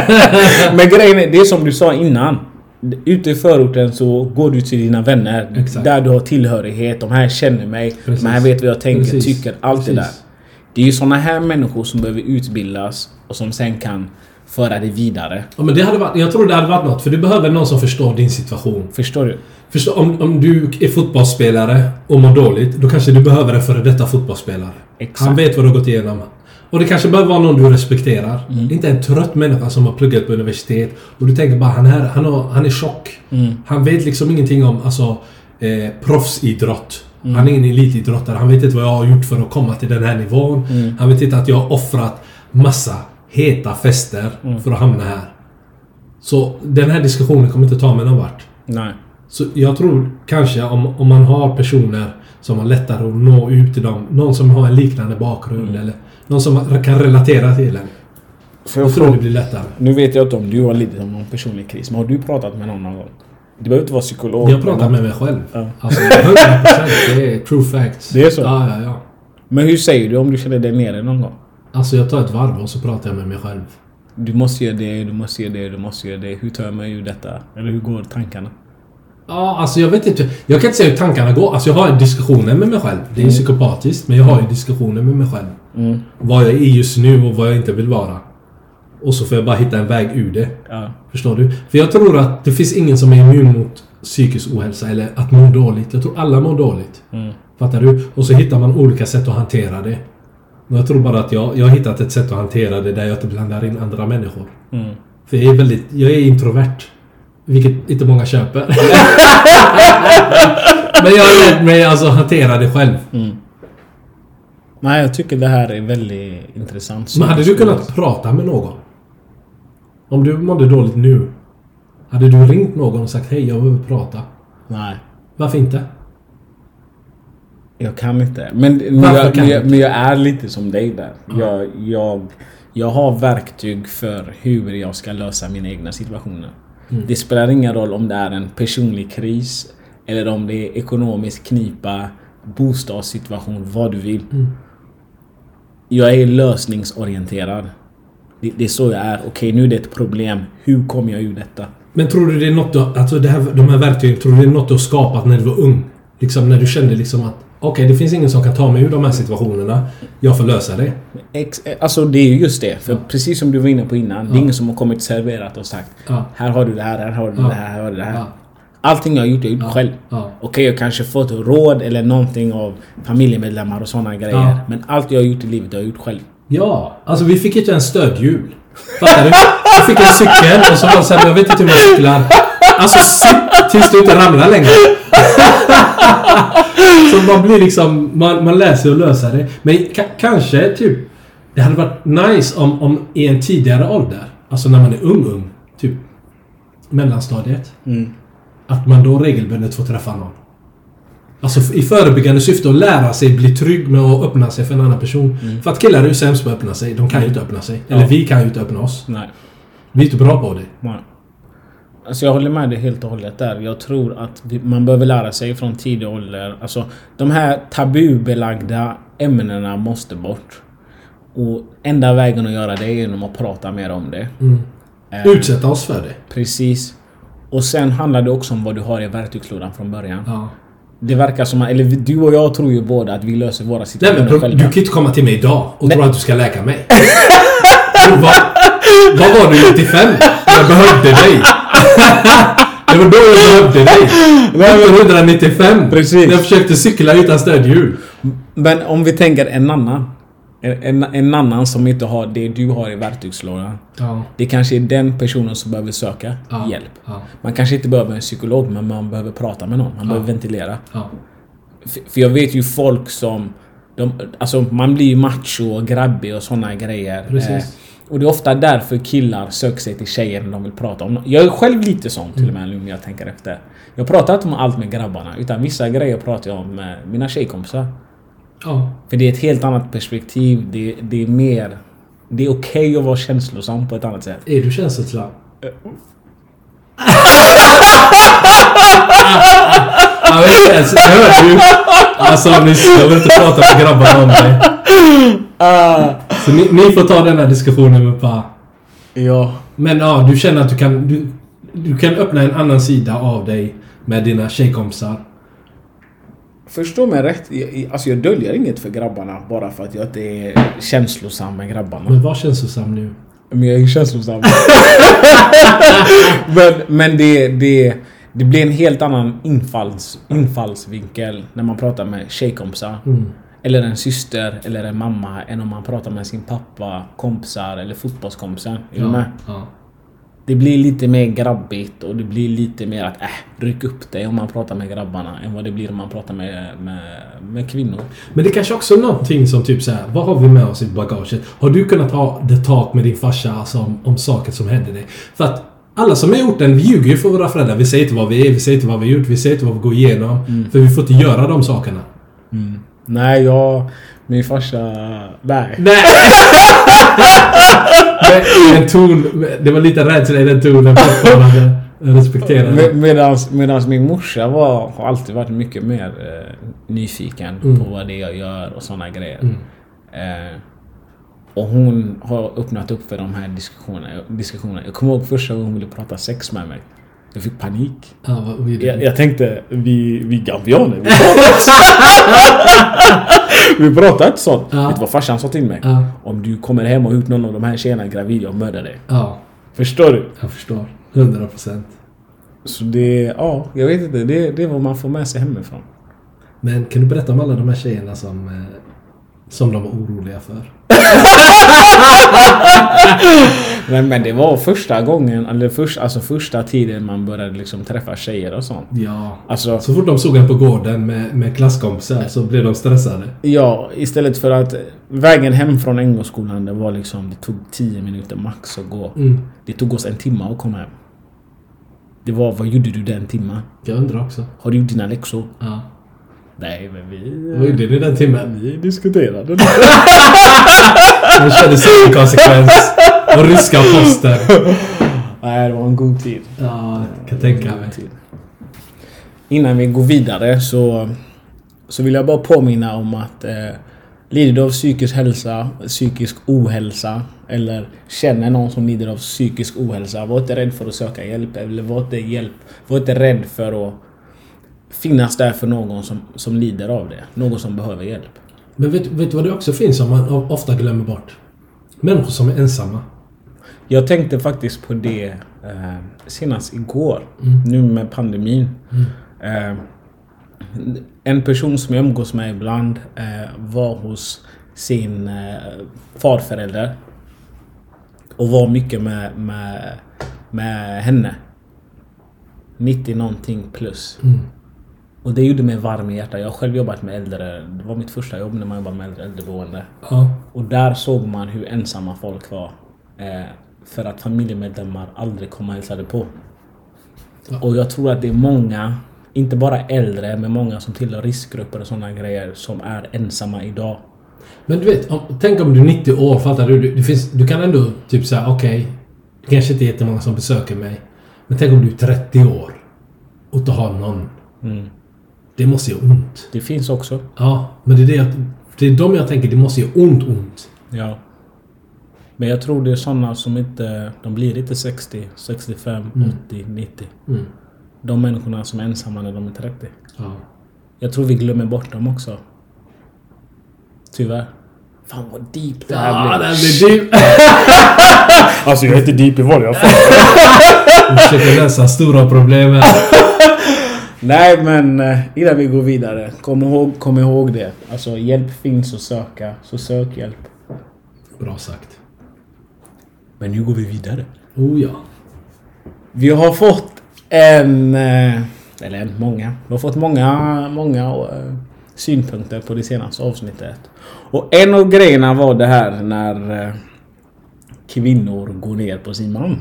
Men grejen är, det är som du sa innan. Ute i förorten så går du till dina vänner. Exakt. Där du har tillhörighet. De här känner mig. Precis. De här vet vad jag tänker, Precis. tycker. Allt Precis. det där. Det är ju såna här människor som behöver utbildas. Och som sen kan föra det vidare. Ja, men det hade varit, jag tror det hade varit något. För du behöver någon som förstår din situation. Förstår du? Förstå, om, om du är fotbollsspelare och mår dåligt, då kanske du behöver en före detta fotbollsspelare. Exakt. Han vet vad du har gått igenom. Och det kanske behöver vara någon du respekterar. Mm. Inte en trött människa som har pluggat på universitet. Och du tänker bara, han är, han har, han är tjock. Mm. Han vet liksom ingenting om alltså, eh, proffsidrott. Mm. Han är ingen elitidrottare. Han vet inte vad jag har gjort för att komma till den här nivån. Mm. Han vet inte att jag har offrat massa heta fester Mm. för att hamna här. Så den här diskussionen kommer inte ta mig någon vart. Nej. Så jag tror kanske om, om man har personer som har lättare att nå ut till dem. Någon som har en liknande bakgrund Mm. eller någon som kan relatera till en. För Jag jag tror det tror, blir lättare. nu vet jag inte om du har lidit av någon personlig kris. Men har du pratat med någon någon gång? Det behöver inte vara psykolog. Jag pratar med mig själv. Ja. Alltså hundra procent. Det är true facts. Det är så? Ja, ja, ja. Men hur säger du om du känner dig nere någon gång? Alltså jag tar ett varv och så pratar jag med mig själv. Du måste göra det, du måste göra det, du måste göra det. Hur tar jag mig ur detta? Eller hur går tankarna? Ja, alltså jag vet inte. Jag kan inte säga hur tankarna går. Alltså jag har diskussioner med mig själv. Det är Mm. psykopatiskt, men jag har ju diskussioner med mig själv. Mm. Vad jag är just nu och vad jag inte vill vara. Och så får jag bara hitta en väg ur det. Ja. Förstår du? För jag tror att det finns ingen som är immun mot psykisk ohälsa eller att må dåligt. Jag tror alla mår dåligt. Mm. Fattar du? Och så hittar man olika sätt att hantera det. Och jag tror bara att jag, jag har hittat ett sätt att hantera det där jag inte blandar in andra människor. Mm. För jag är väldigt, jag är introvert. Vilket inte många köper. Men jag har lärt mig alltså hantera det själv. Mm. Nej, jag tycker det här är väldigt intressant. Men hade du kunnat prata med någon? Om du mådde dåligt nu. Hade du ringt någon och sagt hej, jag behöver prata? Nej, Varför inte? jag kan inte. Men, men, Varför jag, kan men, du jag, inte? men jag är lite som dig där. Ja. Jag, jag, jag har verktyg för hur jag ska lösa mina egna situationer. Mm. Det spelar ingen roll om det är en personlig kris eller om det är ekonomisk knipa, bostadssituation, vad du vill. Mm. Jag är lösningsorienterad. Det, det är så jag är. Okej, nu är det ett problem. Hur kommer jag ur detta? Men tror du det är något du, alltså det här, de här verktygen, tror du det är något du har skapat när du var ung? Liksom när du kände liksom att okej, det finns ingen som kan ta mig ur de här situationerna. Jag får lösa det. Ex- alltså det är ju just det. För ja. precis som du var inne på innan. Ja. Det är ingen som har kommit serverat och sagt ja. här har du det här, här har du ja. det här, här har du det här. Ja. Allting jag har gjort, jag har gjort ja. själv. Ja. Okej, jag kanske fått råd eller någonting av familjemedlemmar och sådana grejer. Ja. Men allt jag har gjort i livet, jag har gjort själv. Ja, alltså vi fick inte en stödhjul. Fattar du? Vi fick en cykel och så var det så här, jag vet inte hur man cyklar. Alltså sitt tills du inte ramlar längre. Så man blir liksom, man, man läser och löser det. Men k- kanske typ, det hade varit nice om, om i en tidigare ålder, alltså när man är ung, ung typ mellanstadiet, mm. att man då regelbundet får träffa någon. Alltså i förebyggande syfte att lära sig bli trygg med att öppna sig för en annan person. Mm. För att killar är ju sämst på att öppna sig. De kan ju inte öppna sig. Ja. Eller vi kan ju inte öppna oss. Nej. Vi är inte bra på det. Nej. Alltså jag håller med dig helt och hållet där. Jag tror att man behöver lära sig från tidig ålder. Alltså de här tabubelagda ämnena måste bort. Och enda vägen att göra det är genom att prata mer om det. Mm. Eh, Utsätta oss för det. Precis. Och sen handlar det också om vad du har i verktygslådan från början. Ja. Det verkar som att, eller du och jag tror ju båda att vi löser våra situationer. Nej, men själva. Du kan inte komma till mig idag och tro att du ska läka mig. vad, vad var du nittiofem? Jag behövde dig. Det var då jag behövde dig. nittonhundranittiofem. Precis. När jag försökte cykla utan stödhjul. Men om vi tänker en annan. En, en annan som inte har det du har i verktygslådan. Ja. Det kanske är den personen som behöver söka ja. hjälp. Ja. Man kanske inte behöver en psykolog, men man behöver prata med någon. Man ja. behöver ventilera. Ja. För, för jag vet ju folk som... De, alltså man blir ju macho och grabbig och såna grejer. Precis. Eh, och det är ofta därför killar söker sig till tjejer när de vill prata om. Jag är själv lite sån till och med mm. när jag tänker efter. Jag pratar inte om allt med grabbarna, utan vissa grejer pratar jag om med mina tjejkompisar. Ja. För det är ett helt annat perspektiv. Det, det är mer... Det är okej okay att vara känslosam på ett annat sätt. Är du känslosam? Jag vet inte ens. Jag hör du. Alltså, jag vill inte prata med grabbarna om dig. Så ni, ni får ta den här diskussionen med pa. Ja. Men ja, du känner att du kan... Du, du kan öppna en annan sida av dig med dina tjejkompisar. Förstå mig rätt, jag, alltså jag döljer inget för grabbarna bara för att jag inte är känslosam med grabbarna. Men var känslosam nu? Men jag är känslosam. men men det, det, det blir en helt annan infalls, infallsvinkel när man pratar med tjejkompisar. Mm. Eller en syster eller en mamma än om man pratar med sin pappa, kompisar eller fotbollskompisar. Är ja, du med? Ja. Det blir lite mer grabbigt och det blir lite mer att äh, ryck upp dig om man pratar med grabbarna än vad det blir om man pratar med, med, med kvinnor. Men det kanske också är någonting som typ så här, vad har vi med oss i bagaget? Har du kunnat ha det tak med din farsa alltså, om, om saker som händer dig? För att alla som har gjort den, vi ljuger ju för våra föräldrar. Vi säger inte vad vi är, vi säger inte vad vi har gjort, vi säger inte vad vi går igenom. Mm. För vi får inte göra de sakerna. Mm. Nej, jag... Min farsa... Nej. Nej! En ton... Det var lite rädsla i den tonen fortfarande. Jag respekterar det. Med, medans min morsa var, har alltid varit mycket mer eh, nyfiken mm. på vad det är jag gör och såna grejer. Mm. Eh, och hon har öppnat upp för de här diskussionerna. diskussionerna. Jag kommer ihåg första gången hon ville prata sex med mig. Jag fick panik. Ja, vad jag, jag tänkte, vi, vi gambianer. Vi Vi pratar inte sånt. Ja. Vet du vad farsan sa till mig? Ja. Om du kommer hem och ut någon av de här tjejerna gravid, jag mördar dig. Ja. Förstår du? Jag förstår. hundra procent. Så det, ja, jag vet inte. Det, det är vad man får med sig hemifrån. Men kan du berätta om alla de här tjejerna som, som de var oroliga för? men, men det var första gången, eller först, alltså första tiden man började liksom träffa tjejer och sånt. Ja, alltså, så fort de såg en på gården med, med klasskompisar så blev de stressade. Ja, istället för att vägen hem från Änggårdsskolan, det var liksom, det tog tio minuter max att gå. Mm. Det tog oss en timme att komma hem. Det var, vad gjorde du den timmen? Jag undrar också. Har du gjort dina läxor? Ja. Nej, men vi... Vad gjorde du den timmen? Vi diskuterade. Jag körde samma konsekvens. Och ryska poster. Nej, det var en god tid. Ja, jag kan tänka mig. Innan vi går vidare så, så vill jag bara påminna om att eh, lider du av psykisk hälsa, psykisk ohälsa eller känner någon som lider av psykisk ohälsa, var inte rädd för att söka hjälp eller var inte, hjälp, var inte rädd för att finnas där för någon som, som lider av det. Någon som behöver hjälp. Men vet, vet du vad det också finns som man ofta glömmer bort? Människor som är ensamma. Jag tänkte faktiskt på det eh, senast igår. Mm. Nu med pandemin. Mm. Eh, en person som jag umgås med ibland eh, var hos sin eh, farförälder. Och var mycket med, med, med henne. nittio någonting plus. Mm. Och det gjorde mig varm i hjärtat. Jag har själv jobbat med äldre. Det var mitt första jobb när man jobbade med äldre, äldreboende. Ja. Och där såg man hur ensamma folk var. Eh, för att familjemedlemmar aldrig kom och hälsade på. Ja. Och jag tror att det är många, inte bara äldre, men många som tillhör riskgrupper och sådana grejer som är ensamma idag. Men du vet, om, tänk om du är nittio år, fattar du? Du, det finns, du kan ändå typ säga, okej, okay, det kanske inte är jättemånga som besöker mig. Men tänk om du är trettio år och inte har någon. Mm. Det måste göra ont. Det finns också. Ja, men det är, det, jag, det är de jag tänker, det måste göra ont, ont. Ja. Men jag tror det är sådana som inte, de blir inte sextio, sextiofem, mm. åttio, nittio. Mm. De människorna som är ensamma när de är trettio. Ja. Jag tror vi glömmer bort dem också. Tyvärr. Fan vad deep det här ja, blir. Ja, det blir deep. Alltså jag är inte deep i vad jag får. Vi försöker lösa stora problem. Nej, men innan vi går vidare, kom ihåg, kom ihåg det. Alltså hjälp finns att söka, så sök hjälp. Bra sagt. Men nu går vi vidare. Oh ja. Vi har fått en, eller en, många. Vi har fått många, många synpunkter på det senaste avsnittet. Och en av grejerna var det här när kvinnor går ner på sin man.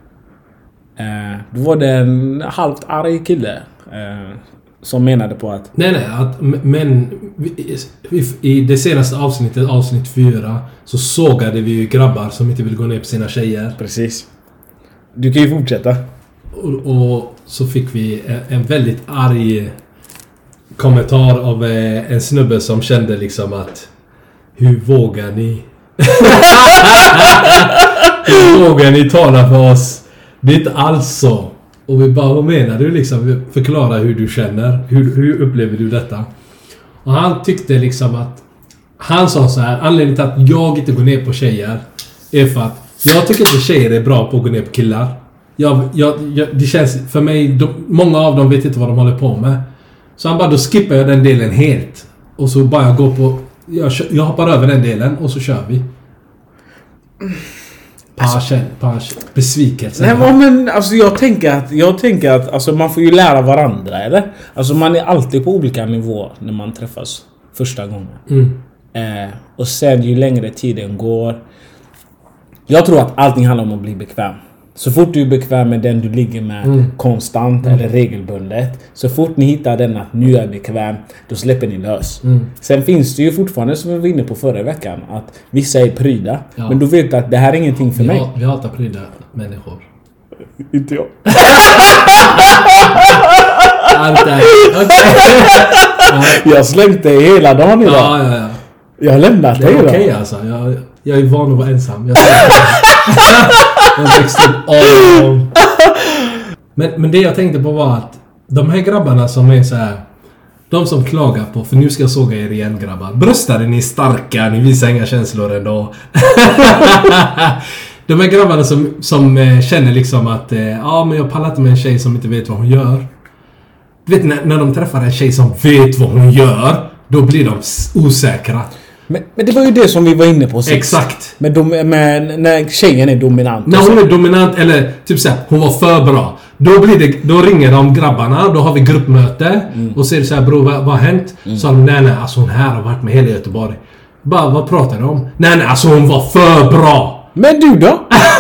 Då var det en halvt arg kille som menade på att... Nej, nej, att, men i det senaste avsnittet, avsnitt fyra, så sågade vi ju grabbar som inte vill gå ner på sina tjejer. Precis. Du kan ju fortsätta. Och, och så fick vi en, en väldigt arg kommentar av en snubbe som kände liksom att hur vågar ni? Hur vågar ni tala för oss? Det är inte alls så. Och vi bara, vad menar du liksom? Förklara hur du känner. Hur, hur upplever du detta? Och han tyckte liksom att... Han sa så här, anledningen till att jag inte går ner på tjejer är för att jag tycker inte tjejer är bra på att gå ner på killar. Jag, jag, jag, det känns för mig... De, många av dem vet inte vad de håller på med. Så han bara, då skippar jag den delen helt. Och så bara jag går på... Jag, jag hoppar över den delen och så kör vi. Passion, passion, besvikelse. Nej, men alltså jag tänker att jag tänker att alltså man får ju lära varandra, eller? Alltså man är alltid på olika nivåer när man träffas första gången. Mm. Eh, och sen ju längre tiden går. Jag tror att allting handlar om att bli bekväm. Så fort du är bekväm med den du ligger med mm. konstant mm. eller regelbundet. Så fort ni hittar den att nu är bekväm, då släpper ni lös. Mm. Sen finns det ju fortfarande, som vi var inne på förra veckan, att vissa är pryda. Ja. Men du vet att det här är ingenting för vi mig. Hat, vi hatar pryda människor. Inte jag. okay. Jag har slängt dig hela dagen idag. Ja, ja, ja. Jag har lämnat dig idag. Det är okej okay, alltså. Jag, jag är van att vara ensam. Jag Jag växte upp all men, men det jag tänkte på var att de här grabbarna som är så här, de som klagar på, för nu ska jag såga er igen grabbar. Bröstade ni starka, ni visar inga känslor ändå. De här grabbarna som, som eh, känner liksom att eh, ja, men jag pallar inte med en tjej som inte vet vad hon gör. Du vet när, när de träffar en tjej som vet vad hon gör, då blir de osäkra. Men, men det var ju det som vi var inne på sist. Exakt. Men, dom, men när tjejen är dominant. När hon är dominant eller typ så här, hon var för bra. Då blir det, då ringer de grabbarna, då har vi gruppmöte mm. och säger så här, bro, vad, vad har hänt? Mm. Så de, nej nej, alltså hon här har varit med hela Göteborg. Bara, vad pratar de om? Nej nej, alltså hon var för bra. Men du då?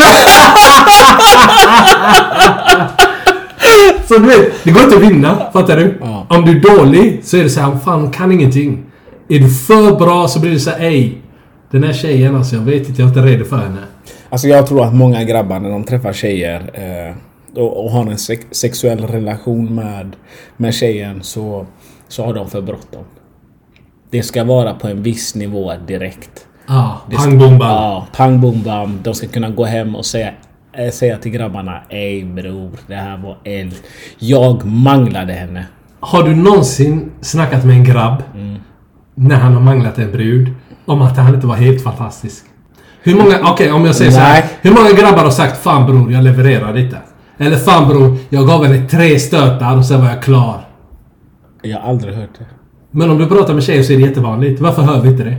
Så du vet, det går inte att vinna, fattar du? Ja. Om du är dålig så är det så här, fan kan ingenting. Är du för bra så blir det så här, ej, den här tjejen alltså, jag vet inte, jag är inte redo för henne. Alltså jag tror att många grabbar när de träffar tjejer eh, och, och har en sex- sexuell relation med, med tjejen så, så har de för bråttom. Det ska vara på en viss nivå direkt. Ah, pang bom bam. Ja, pang bom bam. De ska kunna gå hem och säga, äh, säga till grabbarna, ej bror, det här var eld. Jag manglade henne. Har du någonsin snackat med en grabb mm. när han har manglat en brud om att han inte var helt fantastisk? Hur många, okej okay, om jag säger så här, hur många grabbar har sagt fan bror, jag levererar lite? Eller fan bror, jag gav henne tre stötar och sen var jag klar. Jag har aldrig hört det. Men om du pratar med tjejer så är det jättevanligt. Varför hör vi inte det?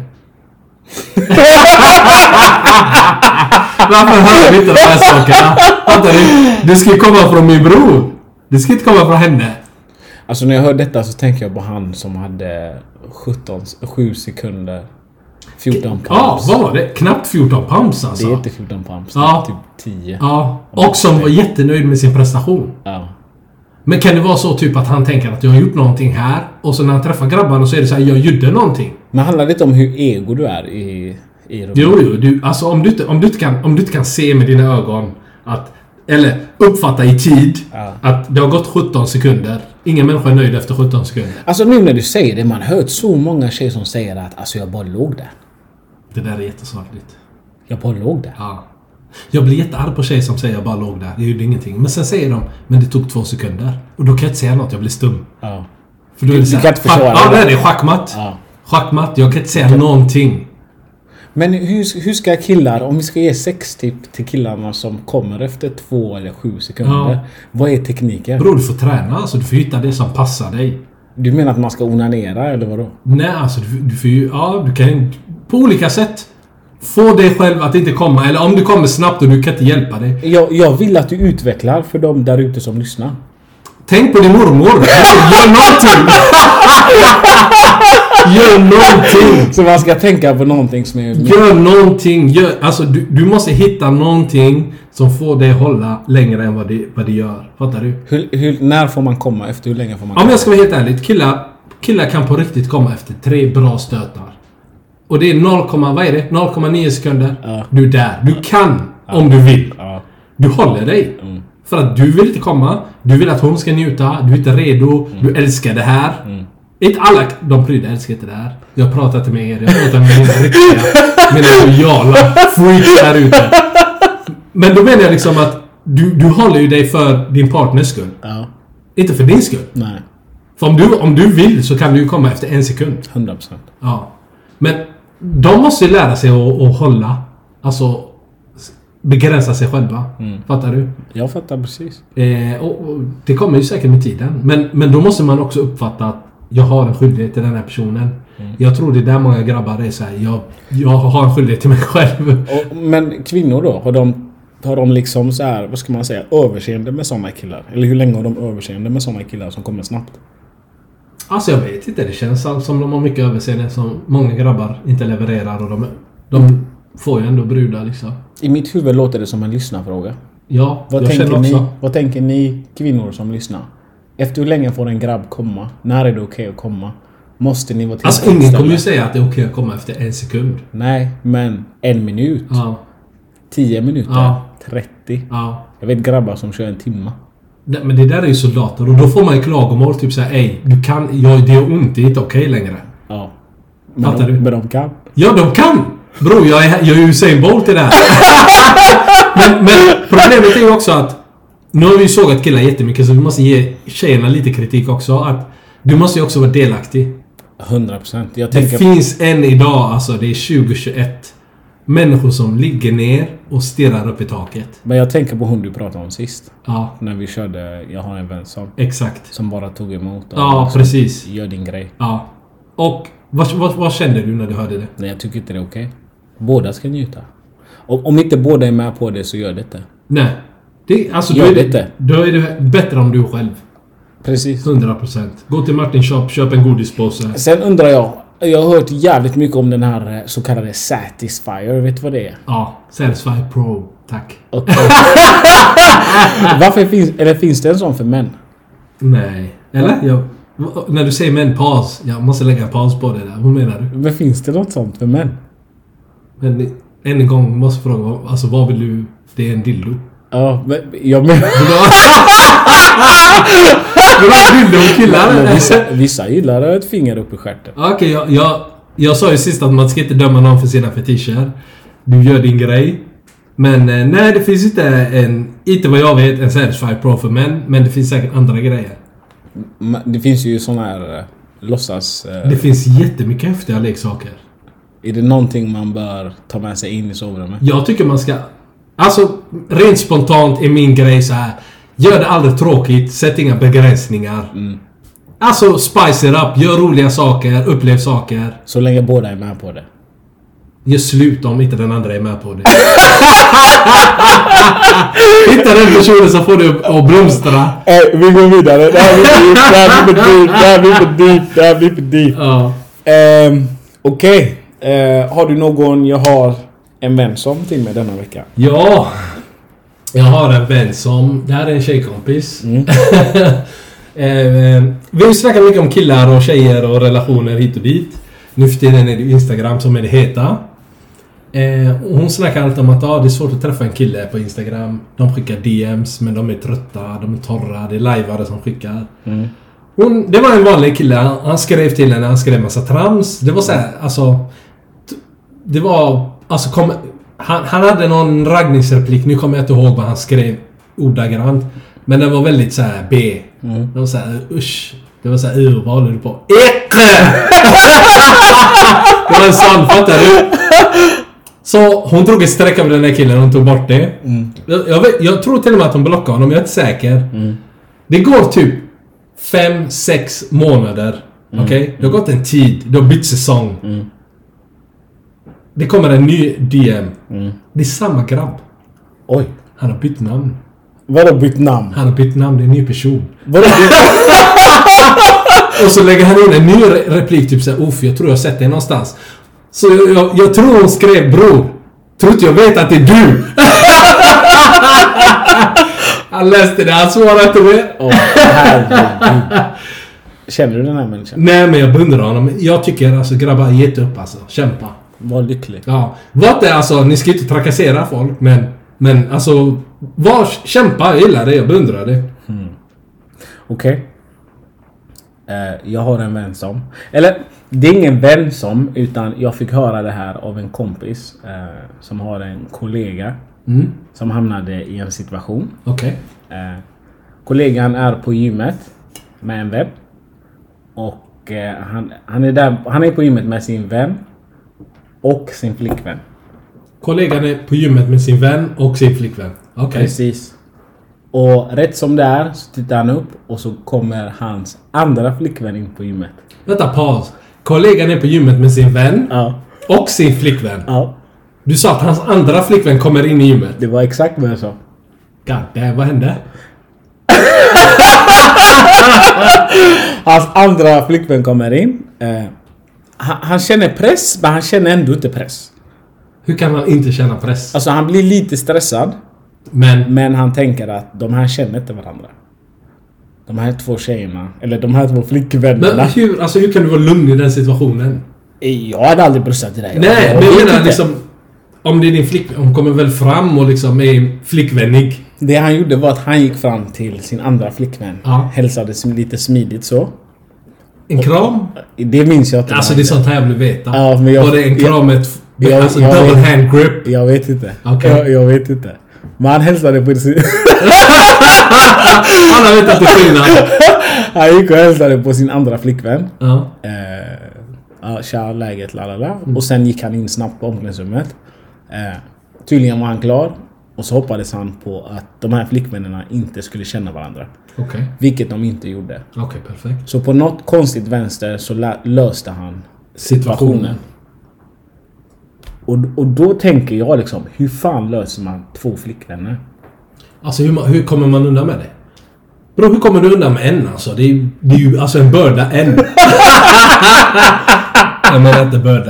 Varför hör vi inte de här sakerna? Det ska ju komma från min bror. Det ska inte komma från henne. Alltså när jag hör detta så tänker jag på han som hade sjutton, sju sekunder. fjorton pumps. Ja, vad var det? Knappt fjorton pumps alltså. Det är inte fjorton pumps, ja. Det är typ tio. Ja, och som var jättenöjd med sin prestation. Ja. Men kan det vara så typ att han tänker att jag har gjort någonting här och så när han träffar grabbarna så är det så här, jag gjorde någonting. Men handlar det inte om hur ego du är i, i rummet? Jo, jo. Du, alltså om du, inte, om, du inte kan, om du inte kan se med dina ögon att, eller uppfatta i tid ja. att det har gått sjutton sekunder. Ingen människa är nöjd efter sjutton sekunder. Alltså nu när du säger det, man har hört så många tjejer som säger att alltså jag bara låg där. Det där är jättesakligt. Jag bara låg där. Ja. Jag blir jättearg på tjejer som säger jag bara låg där. Det gjorde ingenting. Men sen säger de, men det tog två sekunder. Och då kan jag inte säga något, jag blir stum. Ja. För då är det så här, kan inte försvara ja, det. det är schackmatt. Ja. Schackmatt, jag kan inte säga någonting. Men hur, hur ska killar, om vi ska ge sex tips till killarna som kommer efter två eller sju sekunder. Ja. Vad är tekniken? Bro, du får träna, alltså du får hitta det som passar dig. Du menar att man ska onanera eller vadå? Nej, alltså du, du får ju, ja du kan på olika sätt få dig själv att inte komma. Eller om du kommer snabbt och du kan inte hjälpa dig. Jag, jag vill att du utvecklar för dem där ute som lyssnar. Tänk på din mormor. Gör någonting. Gör någonting. Så man ska tänka på någonting som är... Gör någonting. Gör, alltså du, du måste hitta någonting som får dig hålla längre än vad det, vad det gör. Fattar du? Hur, hur, när får man komma? Efter hur länge får man komma? Om jag ska vara helt ärlig. Killar, killar kan på riktigt komma efter tre bra stötar. Och det är noll, vad är det? noll komma nio sekunder. Ja. Du är där. Du kan ja. om du vill. Ja. Du håller dig. Mm. För att du vill inte komma. Du vill att hon ska njuta. Du är inte redo. Mm. Du älskar det här. Mm. Inte alla de prydda älskar inte det här. Jag pratar inte med er. Jag pratar med mina riktiga, mina lojala freaks där ute. Men då menar jag liksom att du, du håller ju dig för din partners skull. Ja. Inte för din skull. Nej. För om du, om du vill så kan du ju komma efter en sekund. hundra procent. Ja. Men de måste ju lära sig att, att hålla. Alltså begränsa sig själva. Mm. Fattar du? Jag fattar precis. Eh, och, och det kommer ju säkert med tiden. Men, men då måste man också uppfatta att jag har en skyldighet till den här personen. Mm. Jag tror det är där många grabbar är så här. Jag, jag har en skyldighet till mig själv. Och, men kvinnor då? Har de, har de liksom så här, vad ska man säga, överseende med sådana killar? Eller hur länge har de överseende med sådana killar som kommer snabbt? Alltså jag vet inte. Det känns som de har mycket överseende som många grabbar inte levererar. Och de, de får ju ändå brudar liksom. I mitt huvud låter det som en lyssnarfråga. Ja, vad jag tänker känner också. Ni, vad tänker ni kvinnor som lyssnar? Efter hur länge får en grabb komma? När är det okej okay att komma? Måste ni vara till? Alltså ingen kommer ju säga att det är okej okay att komma efter en sekund. Nej, men en minut. Ja. Tio minuter. Ja. trettio. Ja. Jag vet grabbar som kör en timma. Nej, men det där är ju soldater. Och då får man ju klagomål. Typ såhär, ej, du kan, ja, det är ont. Det är inte okej okay längre. Ja. Men Fattar de, du? Men de kan. Ja, de kan! Bro, jag är, jag är ju Usain Bolt i det här. men, men problemet är ju också att nu har vi ju sågat killar jättemycket så vi måste ge tjejerna lite kritik också. Att du måste ju också vara delaktig. hundra procent. Jag det tänker... finns än idag, alltså det är tjugo tjugoett, människor som ligger ner och stirrar upp i taket. Men jag tänker på hon du pratade om sist. Ja. När vi körde, jag har en vän som... Exakt. Som bara tog emot. Och ja, liksom, precis. Gör din grej. Ja. Och vad, vad, vad kände du när du hörde det? Nej, jag tycker inte det är okej. Okay. Båda ska njuta. Om, om inte båda är med på det så gör det inte. Nej. Det, alltså, gör då, är det det, inte. Då är det bättre om du själv. Precis. hundra procent. Gå till Martin Shop, köp en godispåse. Sen undrar jag, jag har hört jävligt mycket om den här så kallade Satisfyer. Vet du vad det är? Ja, Satisfyer Pro. Tack. Okay. Varför finns, eller finns det en sån för män? Nej. Eller? Jag, när du säger män, paus. Jag måste lägga en paus på det där. Vad menar du? Men finns det något sånt för män? Men än en gång måste jag fråga, alltså vad vill du? Det är en dildo. Ja, men jag menar... Du har dildo och killar. Vissa, vissa gillar ett finger upp i stjärten. Okej, okay, jag, jag, jag sa ju sist att man ska inte döma någon för sina fetischer. Du gör din grej. Men nej, det finns inte en, inte vad jag vet, en Satisfyer Pro för män. Men det finns säkert andra grejer. Det finns ju såna här uh, låtsas... Uh, det finns jättemycket häftiga leksaker. Är det någonting man bör ta med sig in i sovrummet? Jag tycker man ska... Alltså, rent spontant är min grej så här. Gör det aldrig tråkigt. Sätt inga begränsningar. Mm. Alltså, spice it up. Gör roliga saker. Upplev saker. Så länge båda är med på det. Gör slut om inte den andra är med på det. Hitta den personen som får dig att blomstra. Äh, vi går vidare. Det här blir för dyrt. Det här blir för dyrt. Det här blir för dyrt. Ja. Um, Okej. Okay. Uh, har du någon jag har en vän som till mig denna vecka? Ja. Jag har en vän som... Det här är en tjejkompis. Mm. uh, vi har snackat mycket om killar och tjejer och relationer hit och dit. Nu för tiden är det Instagram som är det heta. Eh, hon snackar alltid om att ah, det är svårt att träffa en kille på Instagram. De skickar D Ms men de är trötta, de är torra, det är liveare som skickar. Mm. Hon, det var en vanlig kille, han skrev till henne, han skrev massa trams. Det var så här, alltså... Det var... Alltså kom, han, han hade någon raggningsreplik, nu kommer jag inte ihåg vad han skrev ordagrant. Men det var väldigt så här B. Mm. Det var så här, usch. Det var så här, uh, vad håller du på? Äckle! Det var en sån, fattar du? Så hon drog ett streck av den där killen och hon tog bort det. Mm. Jag, jag, vet, jag tror till och med att hon blockade honom, jag är inte säker. Mm. Det går typ fem, sex månader. Mm. Okej? Okay? Det har gått en tid, det har bytt säsong. Mm. Det kommer en ny D M. Mm. Det är samma grabb. Oj. Han har bytt namn. Vadå bytt namn? Han har bytt namn, det är en ny person. Vadå bytt Och så lägger han in en ny re- replik typ såhär, uff, jag tror jag har sett det någonstans. Så jag, jag, jag tror hon skrev, bror, tror inte jag vet att det är du. Han läste det, han svarade inte det. Åh, herregud. Känner du den här människan? Nej, men jag beundrar honom. Jag tycker alltså, grabbar, gett upp alltså. Kämpa. Var lycklig. Ja. Vad det alltså, ni ska inte trakassera folk, men, men alltså, var, kämpa, jag gillar det, jag beundrar det. Mm. Okej. Okay. Uh, jag har en vän som... Eller, det är ingen vän som, utan jag fick höra det här av en kompis uh, som har en kollega mm. som hamnade i en situation. Okej. Okay. Uh, kollegan är på gymmet med en vän. Och uh, han, han, är där, han är på gymmet med sin vän och sin flickvän. Kollegan är på gymmet med sin vän och sin flickvän. Okej. Okay. Precis. Och rätt som det är så tittar han upp och så kommer hans andra flickvän in på gymmet. Vänta, paus. Kollegan är på gymmet med sin vän ja. och sin flickvän. Ja. Du sa att hans andra flickvän kommer in i gymmet. Det var exakt vad jag sa. God damn, vad hände? Hans andra flickvän kommer in. Uh, han, han känner press, men han känner ändå inte press. Hur kan han inte känna press? Alltså han blir lite stressad. Men, men han tänker att de här känner inte varandra. De här två tjejerna, eller de här två flickvännerna. Men hur, alltså hur kan du vara lugn i den situationen? Jag hade aldrig bröstat i det. Nej, jag men jag menar liksom, om det är din flickvän, hon kommer väl fram och liksom är flickvännig. Det han gjorde var att han gick fram till sin andra flickvän. Ja. Hälsade lite smidigt så. En kram? Det minns jag inte. Alltså det är sånt här jag vill veta. Ja, men jag, var det en kram med jag, alltså jag, double jag, hand grip? Jag vet inte. Okay. Jag, jag vet inte. Men han hälsade på sin... Alla vet att det är skillnad. Han gick och hälsade på sin andra flickvän. Ja. Eh, ja, tja, läget, lalala. Mm. Och sen gick han in snabbt på omklädningsrummet. Eh, tydligen var han klar. Och så hoppades han på att de här flickvännerna inte skulle känna varandra. Okay. Vilket de inte gjorde. Okej, okay, perfekt. Så på något konstigt vänster så lä- löste han situationen. situationen. Och, och då tänker jag liksom, hur fan löser man två flickvänner? Alltså hur, hur kommer man undan med det? Bro, hur kommer du undan med en alltså? Det är, det är ju alltså en börda en. Jag menar inte börda.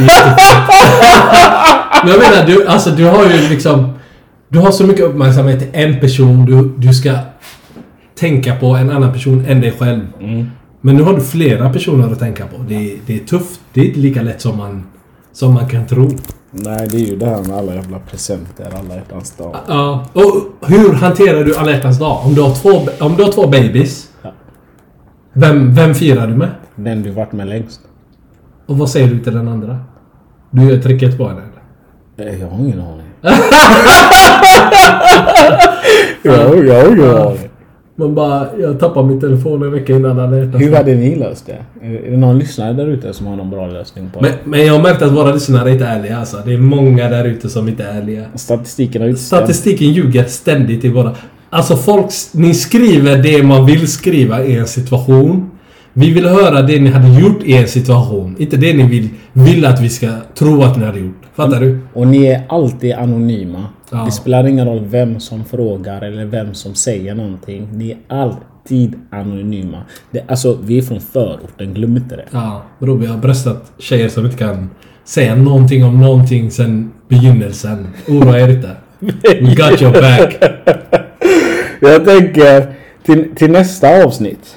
Men jag menar, du, alltså du har ju liksom, du har så mycket uppmärksamhet till en person. Du, du ska tänka på en annan person än dig själv. Mm. Men nu har du flera personer att tänka på. Det, det är tufft. Det är inte lika lätt som man, som man kan tro. Nej, det är ju det här med alla jävla presenter, alla hjärtans dag. Ja, och hur hanterar du alla hjärtans dag? Om du har två, om du har två babies, ja. vem, vem firar du med? Den du varit med längst. Och vad säger du till den andra? Du gör tricket på henne, eller? Jag har ingen aning. jag, jag har ingen aning. Man bara, jag tappade min telefon en vecka innan han ätit. Hur hade ni löst det? Är det någon lyssnare där ute som har någon bra lösning på det? Men, men jag har märkt att våra lyssnare är inte ärliga alltså. Det är många där ute som inte är ärliga. Statistiken har Statistiken ljuger ständigt i våra... Alltså folk, ni skriver det man vill skriva i en situation. Vi vill höra det ni hade gjort i en situation. Inte det ni vill, vill att vi ska tro att ni hade gjort. Fattar du? Och ni är alltid anonyma. Ja. Det spelar ingen roll vem som frågar eller vem som säger någonting. Ni är alltid anonyma. Det, alltså, vi är från förorten, glöm inte det. Ja, bro, vi har bröstat tjejer som inte kan säga någonting om någonting sen begynnelsen. Oroa er inte. We got your back. Jag tänker till, till nästa avsnitt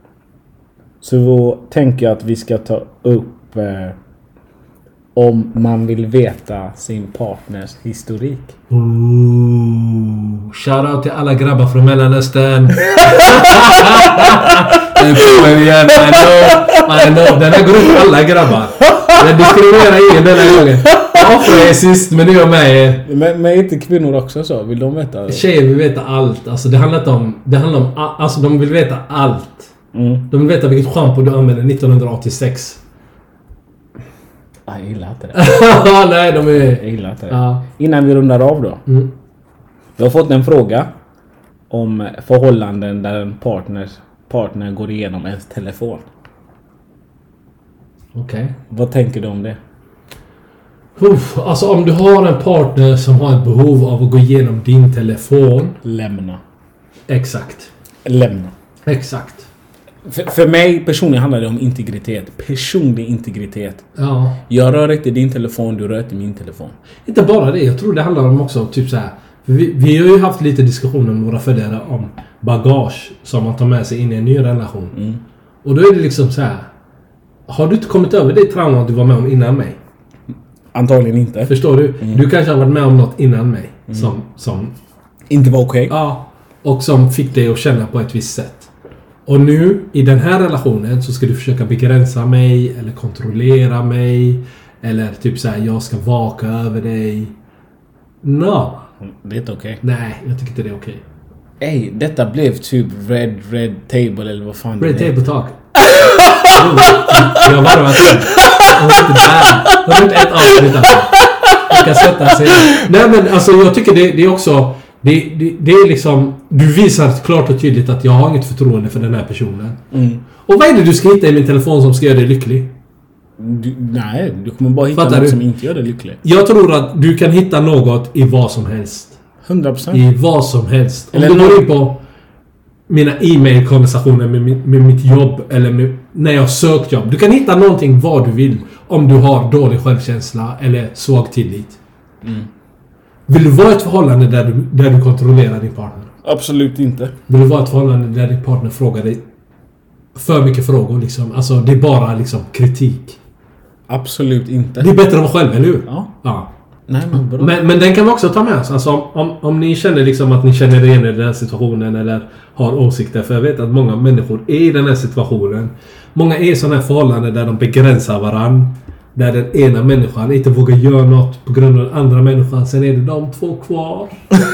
så tänker jag att vi ska ta upp eh, om man vill veta sin partners historik. Ooh, shout out till alla grabbar från Mellanöstern. I know, I know. Den här går ut alla grabbar. Jag diskriminerar ingen den här gången. Varför är sist, men nu är jag med. Men, men inte kvinnor också så? Vill de veta? Tjejer vill veta allt. Alltså det handlar inte om... Det handlar om... Alltså de vill veta allt. Mm. De vill veta vilket shampoo du använder nittonhundraåttiosex. Ah, jag gillar inte det. Nej, de är... Jag gillar inte det. Ja. Innan vi rundar av då. Mm. Jag har fått en fråga om förhållanden där en partner, partner går igenom ens telefon. Okej. Okay. Vad tänker du om det? Uff, alltså om du har en partner som har ett behov av att gå igenom din telefon. Lämna. Exakt. Lämna. Exakt. För, för mig personligen handlar det om integritet. Personlig integritet. Ja. Jag rör inte din telefon, du rör inte min telefon. Inte bara det, jag tror det handlar om också typ så här. Vi, vi har ju haft lite diskussioner med våra följare om bagage som man tar med sig in i en ny relation. Mm. Och då är det liksom så här. Har du inte kommit över det trauma du var med om innan mig? Antagligen inte. Förstår du? Mm. Du kanske har varit med om något innan mig. Mm. Som, som... Inte var okej. Okay. Ja. Och som fick dig att känna på ett visst sätt. Och nu, i den här relationen, så ska du försöka begränsa mig. Eller kontrollera mig. Eller typ så här, jag ska vaka över dig. No. Det är inte okej. Okay. Nej, jag tycker inte det är okej. Okay. Ey, detta blev typ Red Red Table eller vad fan Red det Table Talk. Jag var varit där. Jag var inte där. Jag var inte ett avsnitt alltså. Jag kan sätta sig. Nej men alltså jag tycker det, det är också... Det, det, det är liksom... Du visar klart och tydligt att jag har inget förtroende för den här personen. Mm. Och vad är det du ska hitta i min telefon som ska göra dig lycklig? Du, nej, du kommer bara hitta Fattar något du? som inte gör dig lycklig. Jag tror att du kan hitta något i vad som helst. hundra procent. I vad som helst. Om eller du går in på mina e-mail-konversationer med, med, med mitt jobb eller med, när jag sökt jobb. Du kan hitta någonting vad du vill om du har dålig självkänsla eller svag tillit. Mm. Vill du vara ett förhållande där du, där du kontrollerar din partner? Absolut inte. Vill du vara ett förhållande där din partner frågar dig för mycket frågor liksom? Alltså det är bara liksom kritik. Absolut inte. Det är bättre att vara själv, eller hur? Ja. Ja. Nej, men, bra. men, men den kan vi också ta med oss. Alltså om, om, om ni känner liksom att ni känner igen i den här situationen eller har åsikter. För jag vet att många människor är i den här situationen. Många är i sådana här förhållanden där de begränsar varann. Där den ena människan inte vågar göra något på grund av den andra människan. Sen är det de två kvar.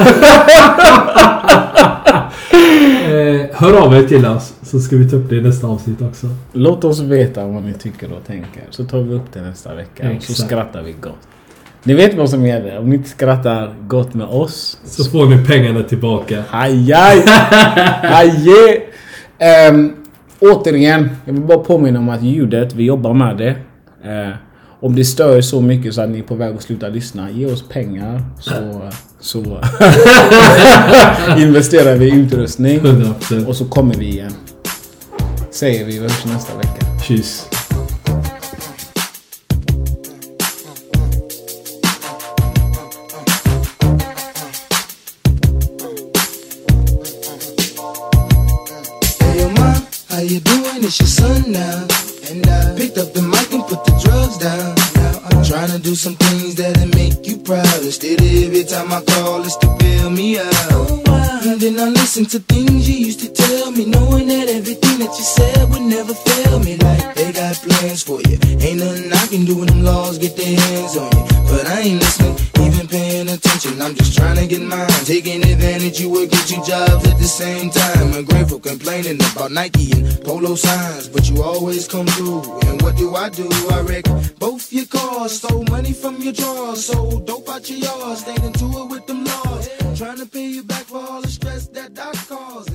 eh, hör av er till oss så ska vi ta upp det i nästa avsnitt också. Låt oss veta vad ni tycker och tänker. Så tar vi upp det nästa vecka. Exakt. Och så skrattar vi gott. Ni vet vad som gäller. Om ni inte skrattar gott med oss så får ni pengarna tillbaka. Aj, aj. Aj, um, återigen, jag vill bara påminna om att ljudet, vi jobbar med det. Uh, om det stör så mycket så att ni är på väg att sluta lyssna, ge oss pengar så, så investerar vi i utrustning. hundra procent. Och så kommer vi igen. Säger vi hörs nästa vecka. Tjus. How you doing? It's your son now. And I picked up the mic and put the drugs down. Now I'm trying to do some things that'll make you proud. Instead of every time I call, it's to bail me out. And then I listen to things you used to tell me. me, knowing that everything that you said would never fail me. Like they got plans for you. Ain't nothing I can do when them laws get their hands on you. But I ain't listening, even paying attention. I'm just trying to get mine. Taking advantage, you will get you jobs at the same time. Ungrateful, complaining about Nike and polo signs. But you always come through. And what do I do? I wreck both your cars. Stole money from your drawers. Sold dope out your yard. Stayed into it with them laws. Trying to pay you back for all the stress that I caused.